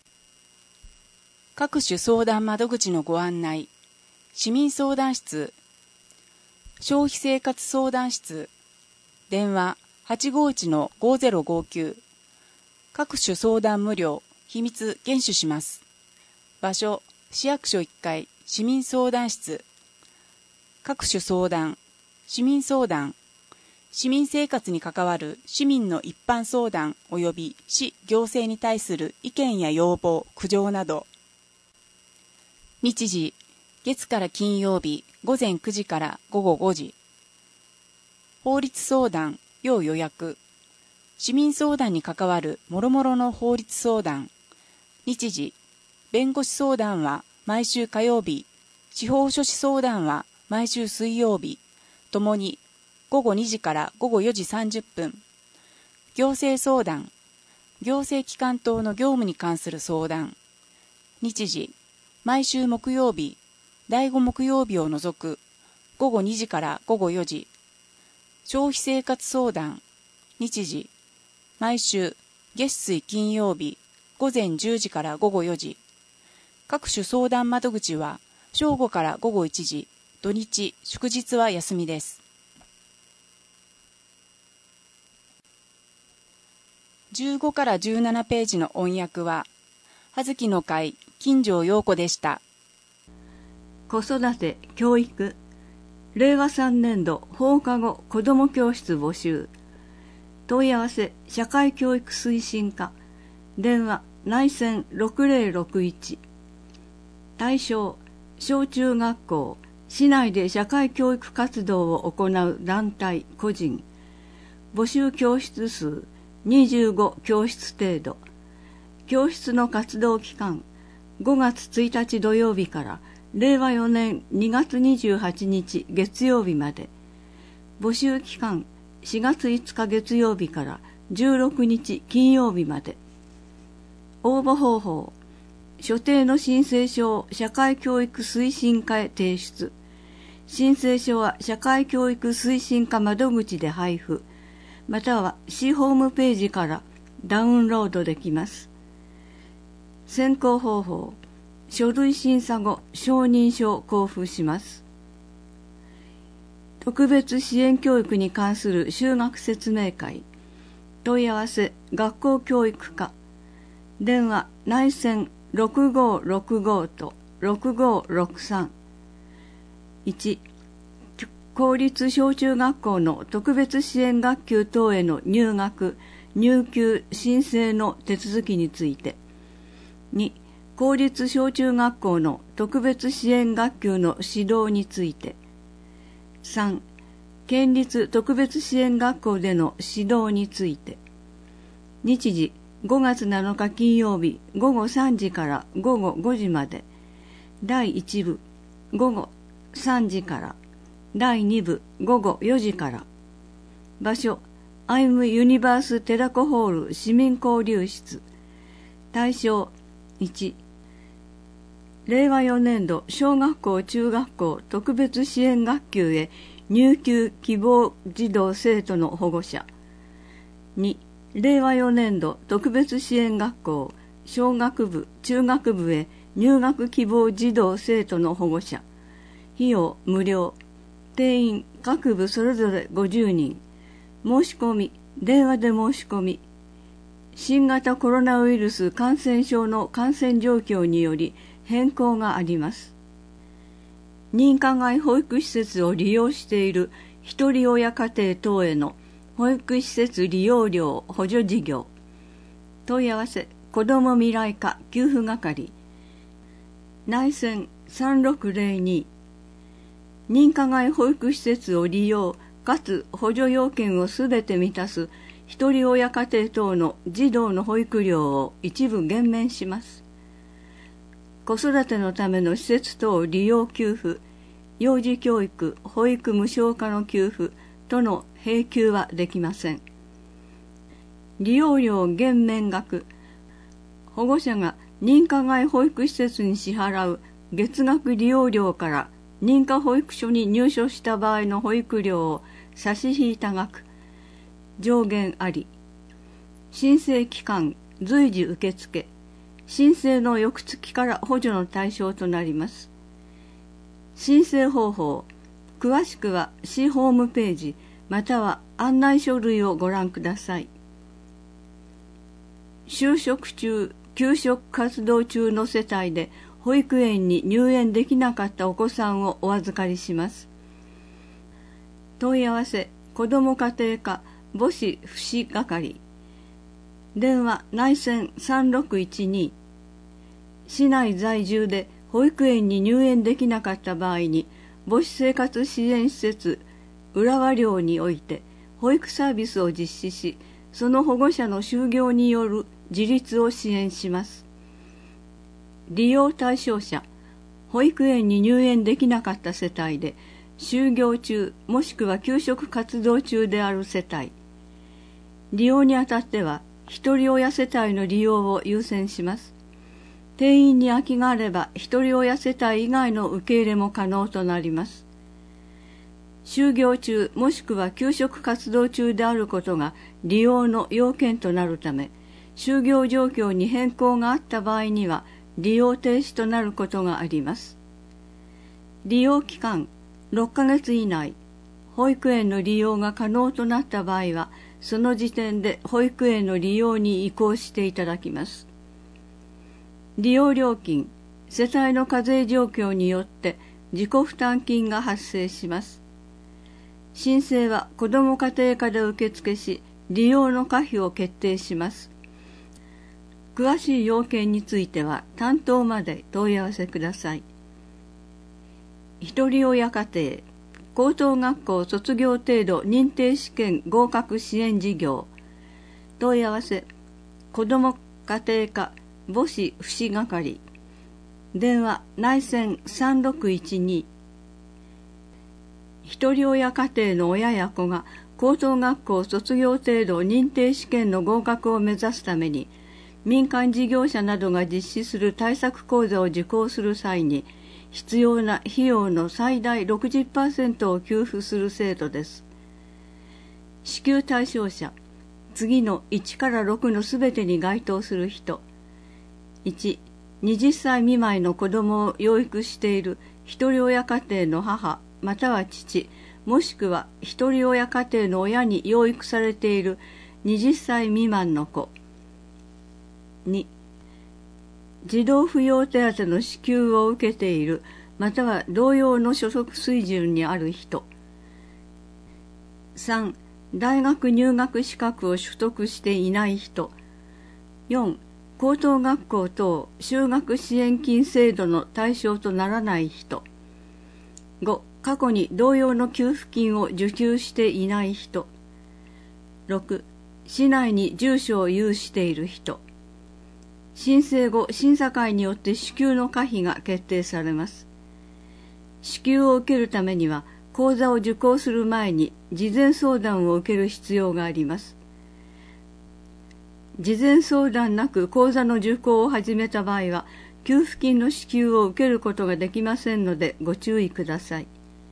各種相談窓口のご案内。市民相談室、消費生活相談室、電話 851-5059。各種相談無料、秘密厳守します。場所、市役所1階市民相談室。各種相談、市民相談、市民生活に関わる市民の一般相談及び市行政に対する意見や要望、苦情など。日時、月から金曜日午前9時から午後5時。法律相談、要予約。市民相談に関わる諸々の法律相談。日時、弁護士相談は毎週火曜日、司法書士相談は毎週水曜日、ともに午後2時から午後4時30分。行政相談、行政機関等の業務に関する相談。日時、毎週木曜日、第5木曜日を除く午後2時から午後4時。消費生活相談、日時、毎週月水金曜日、午前10時から午後4時。各種相談窓口は正午から午後1時、土日、祝日は休みです。15から17ページの音訳は、葉月の会、金城陽子でした。 子育て・教育、令和3年度放課後子ども教室募集。問い合わせ、社会教育推進課、電話、内線6061。対象、小中学校、市内で社会教育活動を行う団体・個人。募集教室数、25教室程度。教室の活動期間、5月1日土曜日から令和4年2月28日月曜日まで。募集期間、4月5日月曜日から16日金曜日まで。応募方法、所定の申請書を社会教育推進課へ提出。申請書は社会教育推進課窓口で配布、または市ホームページからダウンロードできます。選考方法、書類審査後承認書を交付します。特別支援教育に関する就学説明会。問い合わせ、学校教育課。電話、内線6565と6563。1、 公立小中学校の特別支援学級等への入学・入級申請の手続きについて。2、公立小中学校の特別支援学級の指導について。3、県立特別支援学校での指導について。日時5月7日金曜日午後3時から午後5時まで。第1部午後3時から第2部午後4時から。場所アイムユニバーステラコホール市民交流室。対象1、令和4年度小学校中学校特別支援学級へ入級希望児童生徒の保護者。2、令和4年度特別支援学校小学部中学部へ入学希望児童生徒の保護者。費用無料。定員各部それぞれ50人。申し込み電話で申し込み。新型コロナウイルス感染症の感染状況により変更があります。認可外保育施設を利用しているひとり親家庭等への保育施設利用料補助事業。問い合わせ子ども未来課給付係。内線3602。認可外保育施設を利用かつ補助要件をすべて満たすひとり親家庭等の児童の保育料を一部減免します。子育てのための施設等利用給付、幼児教育、保育無償化の給付との併給はできません。利用料減免額、保護者が認可外保育施設に支払う月額利用料から認可保育所に入所した場合の保育料を差し引いた額、上限あり。申請期間、随時受付。申請の翌月から補助の対象となります。申請方法、詳しくは市ホームページまたは案内書類をご覧ください。就職中、休職活動中の世帯で保育園に入園できなかったお子さんをお預かりします。問い合わせ子ども家庭課母子福祉係。電話内線3612。市内在住で保育園に入園できなかった場合に母子生活支援施設浦和寮において保育サービスを実施し、その保護者の就業による自立を支援します。利用対象者、保育園に入園できなかった世帯で就業中もしくは休職活動中である世帯。利用にあたってはひとり親世帯の利用を優先します。定員に空きがあればひとり親世帯以外の受け入れも可能となります。就業中もしくは休職活動中であることが利用の要件となるため、就業状況に変更があった場合には利用停止となることがあります。利用期間6ヶ月以内、保育園の利用が可能となった場合は、その時点で保育園の利用に移行していただきます。利用料金、世帯の課税状況によって自己負担金が発生します。申請は子ども家庭課で受付し、利用の可否を決定します。詳しい要件については担当まで問い合わせください。ひとり親家庭高等学校卒業程度認定試験合格支援事業。問い合わせ子ども家庭課母子福祉係。電話内線3612。ひとり親家庭の親や子が高等学校卒業程度認定試験の合格を目指すために民間事業者などが実施する対策講座を受講する際に必要な費用の最大 60% を給付する制度です。支給対象者、次の1から6のすべてに該当する人。1、20歳未満の子どもを養育しているひとり親家庭の母または父、もしくはひとり親家庭の親に養育されている20歳未満の子。2、児童扶養手当の支給を受けているまたは同様の所得水準にある人。 3、大学入学資格を取得していない人。4、高等学校等就学支援金制度の対象とならない人。5、過去に同様の給付金を受給していない人。6、市内に住所を有している人。申請後、審査会によって支給の可否が決定されます。支給を受けるためには、講座を受講する前に事前相談を受ける必要があります。事前相談なく講座の受講を始めた場合は、給付金の支給を受けることができませんのでご注意ください。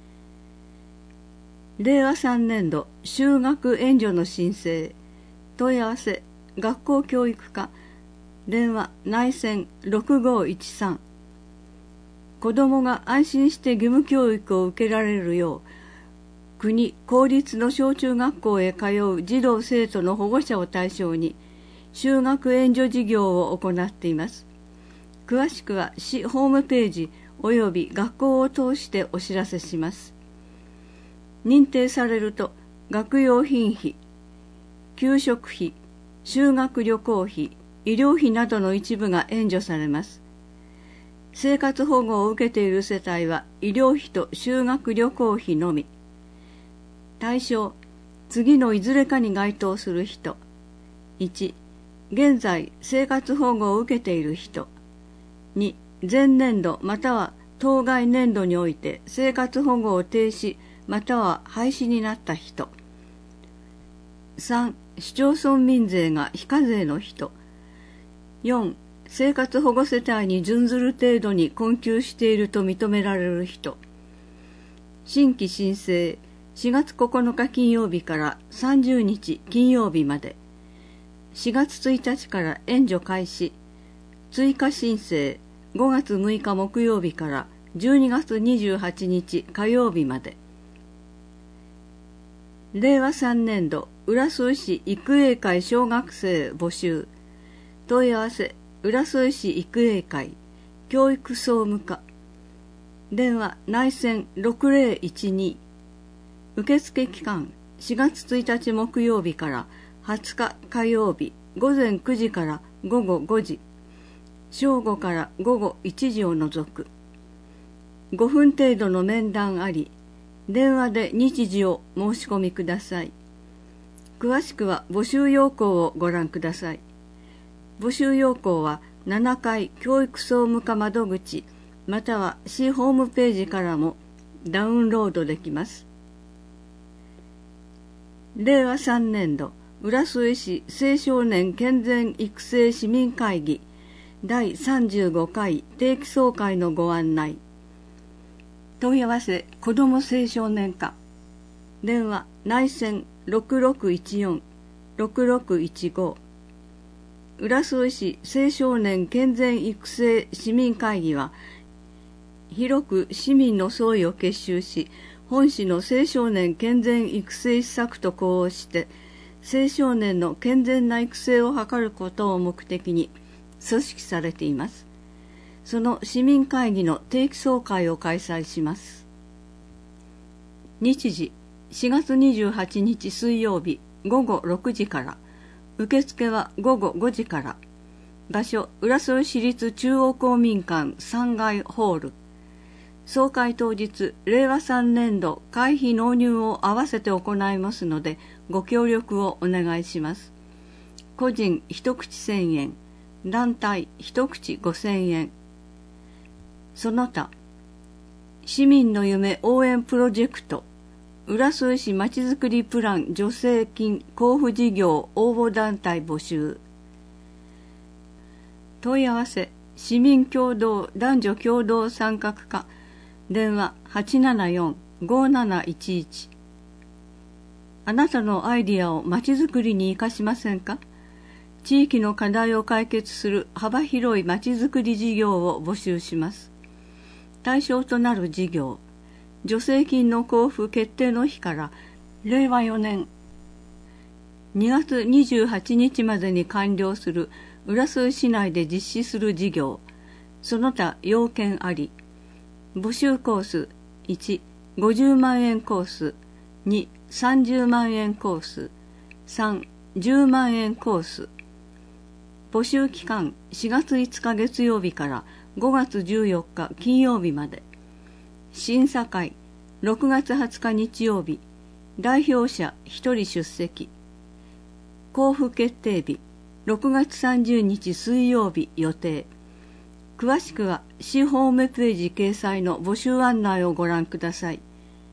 令和3年度就学援助の申請。問い合わせ、学校教育課、電話内線6513。子どもが安心して義務教育を受けられるよう、国・公立の小中学校へ通う児童生徒の保護者を対象に、就学援助事業を行っています。詳しくは市ホームページおよび学校を通してお知らせします。認定されると、学用品費、給食費、修学旅行費、医療費などの一部が援助されます。生活保護を受けている世帯は医療費と修学旅行費のみ。対象、次のいずれかに該当する人。1、現在生活保護を受けている人。2、前年度または当該年度において生活保護を停止または廃止になった人。3、市町村民税が非課税の人。4、生活保護世帯に準ずる程度に困窮していると認められる人。新規申請、4月9日金曜日から30日金曜日まで。4月1日から援助開始。追加申請、5月6日木曜日から12月28日火曜日まで。令和3年度浦添市育英会小学生募集。問い合わせ、浦添市育英会教育総務課。電話内線6012。受付期間4月1日木曜日から20日火曜日午前9時から午後5時。正午から午後1時を除く。5分程度の面談あり、電話で日時を申し込みください。詳しくは募集要項をご覧ください。募集要項は7階教育総務課窓口または市ホームページからもダウンロードできます。令和3年度浦添市青少年健全育成市民会議第35回定期総会のご案内。問い合わせ子ども青少年課。電話内線6614-6615。浦添市青少年健全育成市民会議は、広く市民の総意を結集し、本市の青少年健全育成施策と呼応して、青少年の健全な育成を図ることを目的に組織されています。その市民会議の定期総会を開催します。日時4月28日水曜日午後6時から、受付は午後5時から。場所、浦添市立中央公民館3階ホール。総会当日、令和3年度会費納入を合わせて行いますので、ご協力をお願いします。個人一口1000円、団体一口5000円。その他、市民の夢応援プロジェクト、浦添市まちづくりプラン助成金交付事業応募団体募集。問い合わせ、市民共同男女共同参画課。電話874-5711。あなたのアイディアをまちづくりに生かしませんか？地域の課題を解決する幅広いまちづくり事業を募集します。対象となる事業、助成金の交付決定の日から令和4年2月28日までに完了する浦添市内で実施する事業、その他要件あり。募集コース1、50万円コース 2、30万円コース。3、10万円コース。募集期間4月5日月曜日から5月14日金曜日まで。審査会6月20日日曜日。代表者1人出席。交付決定日6月30日水曜日予定。詳しくは市ホームページ掲載の募集案内をご覧ください。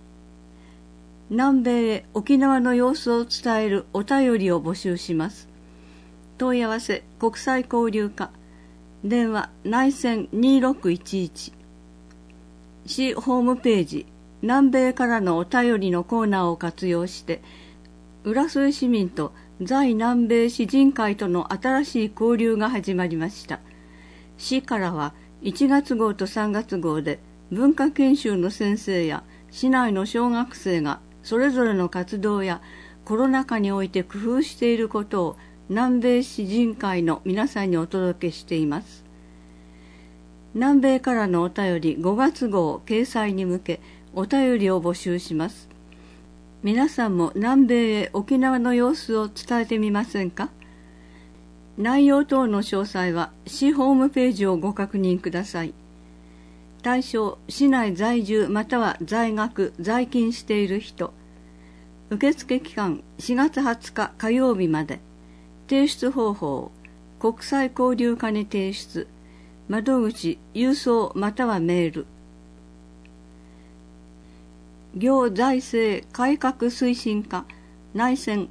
南米へ沖縄の様子を伝えるお便りを募集します。問い合わせ国際交流課、電話内線2611。市ホームページ南米からのお便りのコーナーを活用して、浦添市民と在南米市人会との新しい交流が始まりました。市からは1月号と3月号で文化研修の先生や市内の小学生がそれぞれの活動やコロナ禍において工夫していることを南米市人会の皆さんにお届けしています。南米からのお便り5月号掲載に向けお便りを募集します。皆さんも南米へ沖縄の様子を伝えてみませんか？内容等の詳細は市ホームページをご確認ください。対象、市内在住または在学・在勤している人。受付期間4月20日火曜日まで。提出方法、国際交流課に提出。窓口、郵送またはメール。行財政改革推進課内線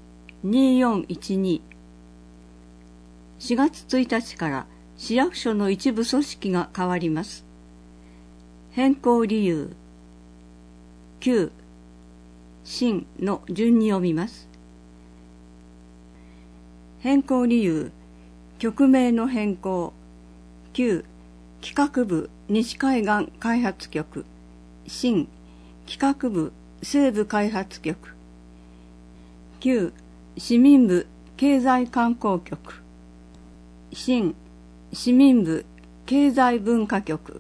2412。4月1日から市役所の一部組織が変わります。変更理由9、新の順に読みます。変更理由、局名の変更。9、企画部西海岸開発局。新、企画部西部開発局。9、市民部経済観光局。新、市民部経済文化局。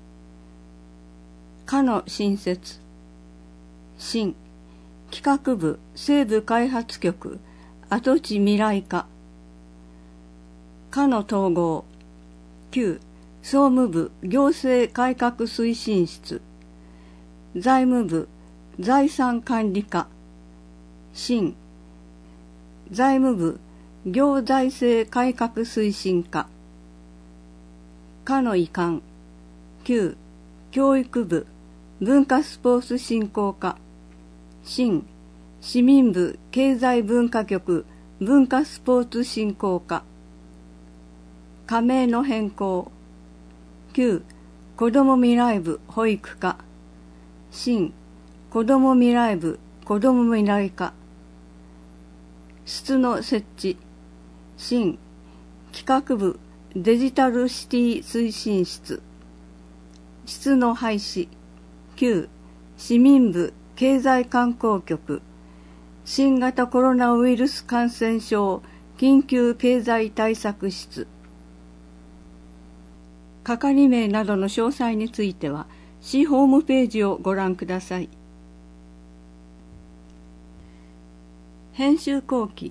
課の新設。新、企画部西部開発局跡地未来課。課の統合。9、総務部行政改革推進室。財務部財産管理課。新、財務部行財政改革推進課。課の移管。9、教育部文化スポーツ振興課。新、市民部経済文化局文化スポーツ振興課。課名の変更。9、子ども未来部保育課。新、子ども未来部子ども未来課。室の設置。新、企画部デジタルシティ推進室。室の廃止。9、市民部経済観光局新型コロナウイルス感染症緊急経済対策室。係名などの詳細については市ホームページをご覧ください。編集後期。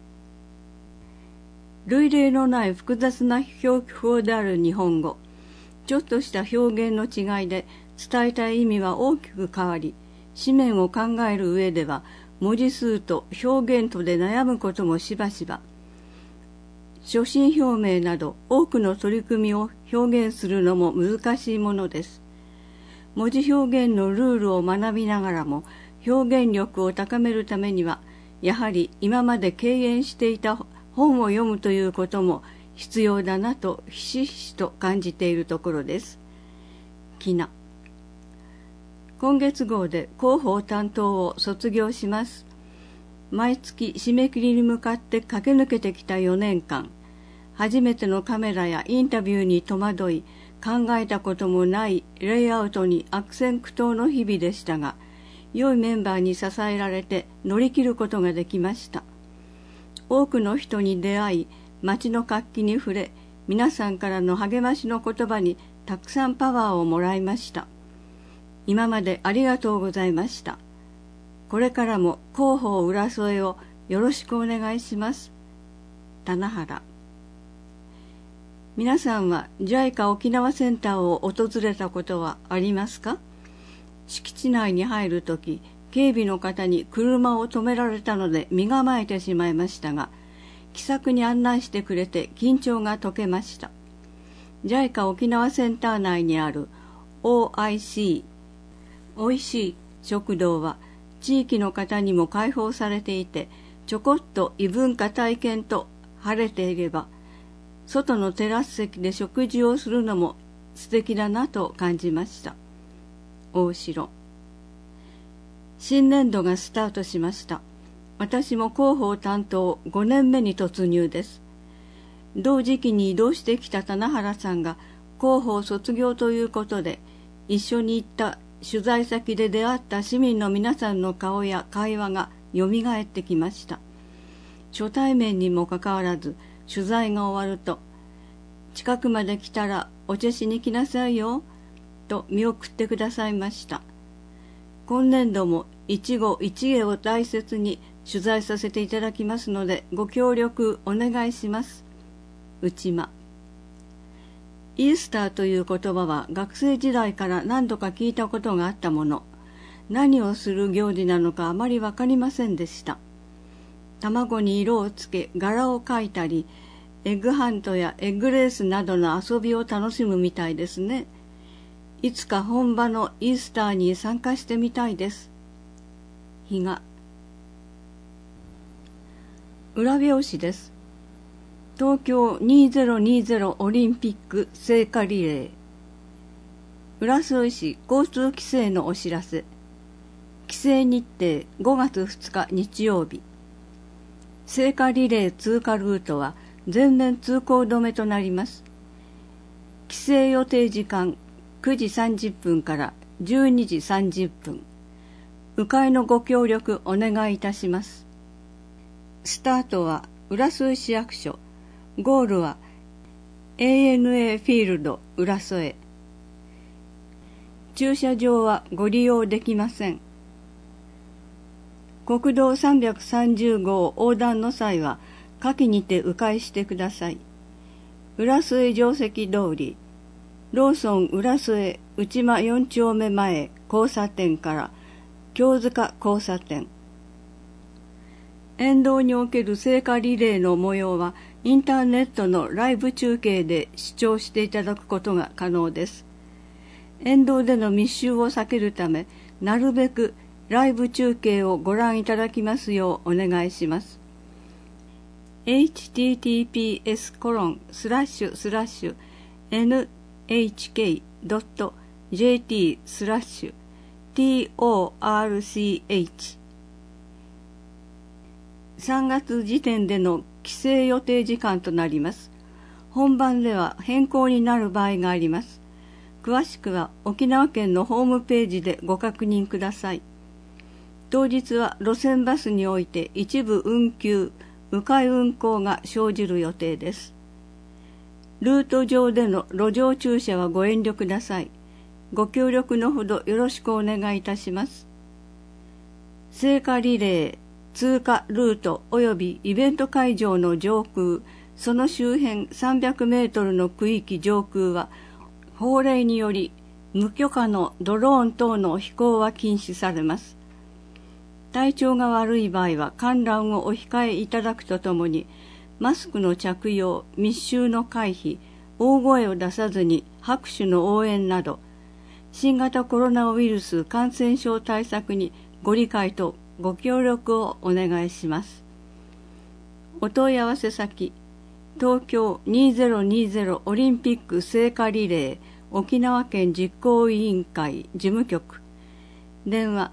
類例のない複雑な表記法である日本語。ちょっとした表現の違いで伝えたい意味は大きく変わり、紙面を考える上では文字数と表現とで悩むこともしばしば。所信表明など多くの取り組みを表現するのも難しいものです。文字表現のルールを学びながらも表現力を高めるためには、やはり今まで敬遠していた本を読むということも必要だなとひしひしと感じているところです。きな。今月号で広報担当を卒業します。毎月締め切りに向かって駆け抜けてきた4年間、初めてのカメラやインタビューに戸惑い、考えたこともないレイアウトに悪戦苦闘の日々でしたが、良いメンバーに支えられて乗り切ることができました。多くの人に出会い、街の活気に触れ、皆さんからの励ましの言葉にたくさんパワーをもらいました。今までありがとうございました。 これからも広報浦添をよろしくお願いします。棚原。皆さんは JICA 沖縄センターを訪れたことはありますか？敷地内に入るとき、警備の方に車を止められたので身構えてしまいましたが、気さくに案内してくれて緊張が解けました。JICA 沖縄センター内にある OIC おいしい食堂は地域の方にも開放されていて、ちょこっと異文化体験と晴れていれば外のテラス席で食事をするのも素敵だなと感じました。大城。新年度がスタートしました。私も広報担当5年目に突入です。同時期に移動してきた棚原さんが広報卒業ということで、一緒に行った取材先で出会った市民の皆さんの顔や会話がよみがえってきました。初対面にもかかわらず、取材が終わると、近くまで来たらお茶しに来なさいよ、と見送ってくださいました。今年度も一期一会を大切に取材させていただきますので、ご協力お願いします。内間。イースターという言葉は学生時代から何度か聞いたことがあったもの。何をする行事なのかあまりわかりませんでした。卵に色をつけ柄を描いたり、エッグハントやエッグレースなどの遊びを楽しむみたいですね。いつか本場のイースターに参加してみたいです。日が。裏表紙です。東京2020オリンピック聖火リレー。浦添市交通規制のお知らせ。規制日程5月2日日曜日。聖火リレー通過ルートは全面通行止めとなります。規制予定時間9時30分から12時30分。迂回のご協力お願いいたします。スタートは浦添市役所。ゴールは ANA フィールド浦添。駐車場はご利用できません。国道330号横断の際は下記にて迂回してください。浦添定石通り、ローソン浦添内間4丁目前交差点から京塚交差点。沿道における聖火リレーの模様はインターネットのライブ中継で視聴していただくことが可能です。沿道での密集を避けるため、なるべくライブ中継をご覧いただきますようお願いします。https://nhk.jp/torch 3月時点での規制予定時間となります。本番では変更になる場合があります。詳しくは沖縄県のホームページでご確認ください。当日は路線バスにおいて一部運休、迂回運行が生じる予定です。ルート上での路上駐車はご遠慮ください。ご協力のほどよろしくお願いいたします。聖火リレー、通過ルート及びイベント会場の上空、その周辺300メートルの区域上空は、法令により無許可のドローン等の飛行は禁止されます。体調が悪い場合は観覧をお控えいただくとともに、マスクの着用、密集の回避、大声を出さずに拍手の応援など、新型コロナウイルス感染症対策にご理解とご協力をお願いします。お問い合わせ先、東京2020オリンピック聖火リレー沖縄県実行委員会事務局、電話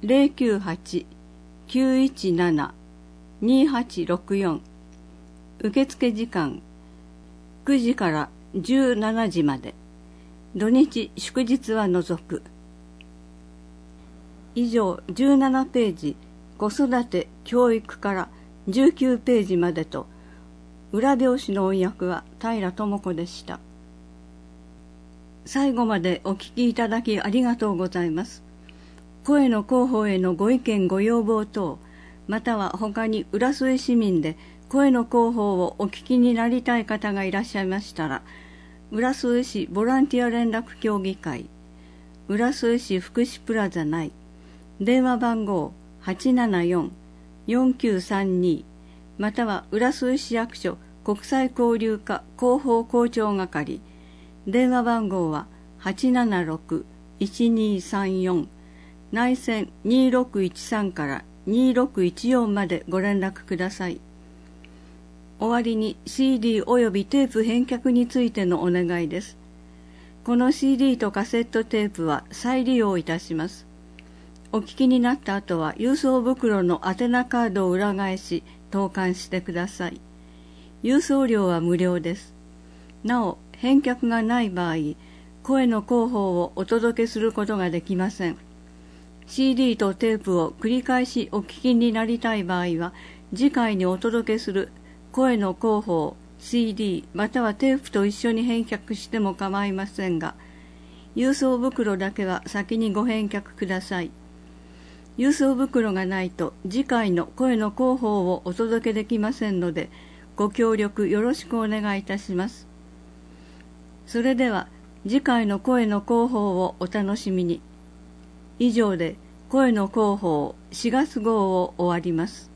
098-917-2864、受付時間9時から17時まで、土日祝日は除く。以上17ページ、子育て教育から19ページまでと、裏表紙の音訳は平智子でした。最後までお聞きいただきありがとうございます。 声の広報へのご意見ご要望等、または他に浦添市民で声の広報をお聞きになりたい方がいらっしゃいましたら、浦添市ボランティア連絡協議会、浦添市福祉プラザ内、電話番号 874-4932、または浦添市役所国際交流課広報広聴係、電話番号は 876-1234、内線2613から2614までご連絡ください。終わりに CD およびテープ返却についてのお願いです。この CD とカセットテープは再利用いたします。お聞きになった後は郵送袋の宛名カードを裏返し投函してください。郵送料は無料です。なお、返却がない場合、声の広報をお届けすることができません。CD とテープを繰り返しお聞きになりたい場合は、次回にお届けする声の広報、CD またはテープと一緒に返却しても構いませんが、郵送袋だけは先にご返却ください。郵送袋がないと次回の声の広報をお届けできませんので、ご協力よろしくお願いいたします。それでは次回の声の広報をお楽しみに。以上で声の広報4月号を終わります。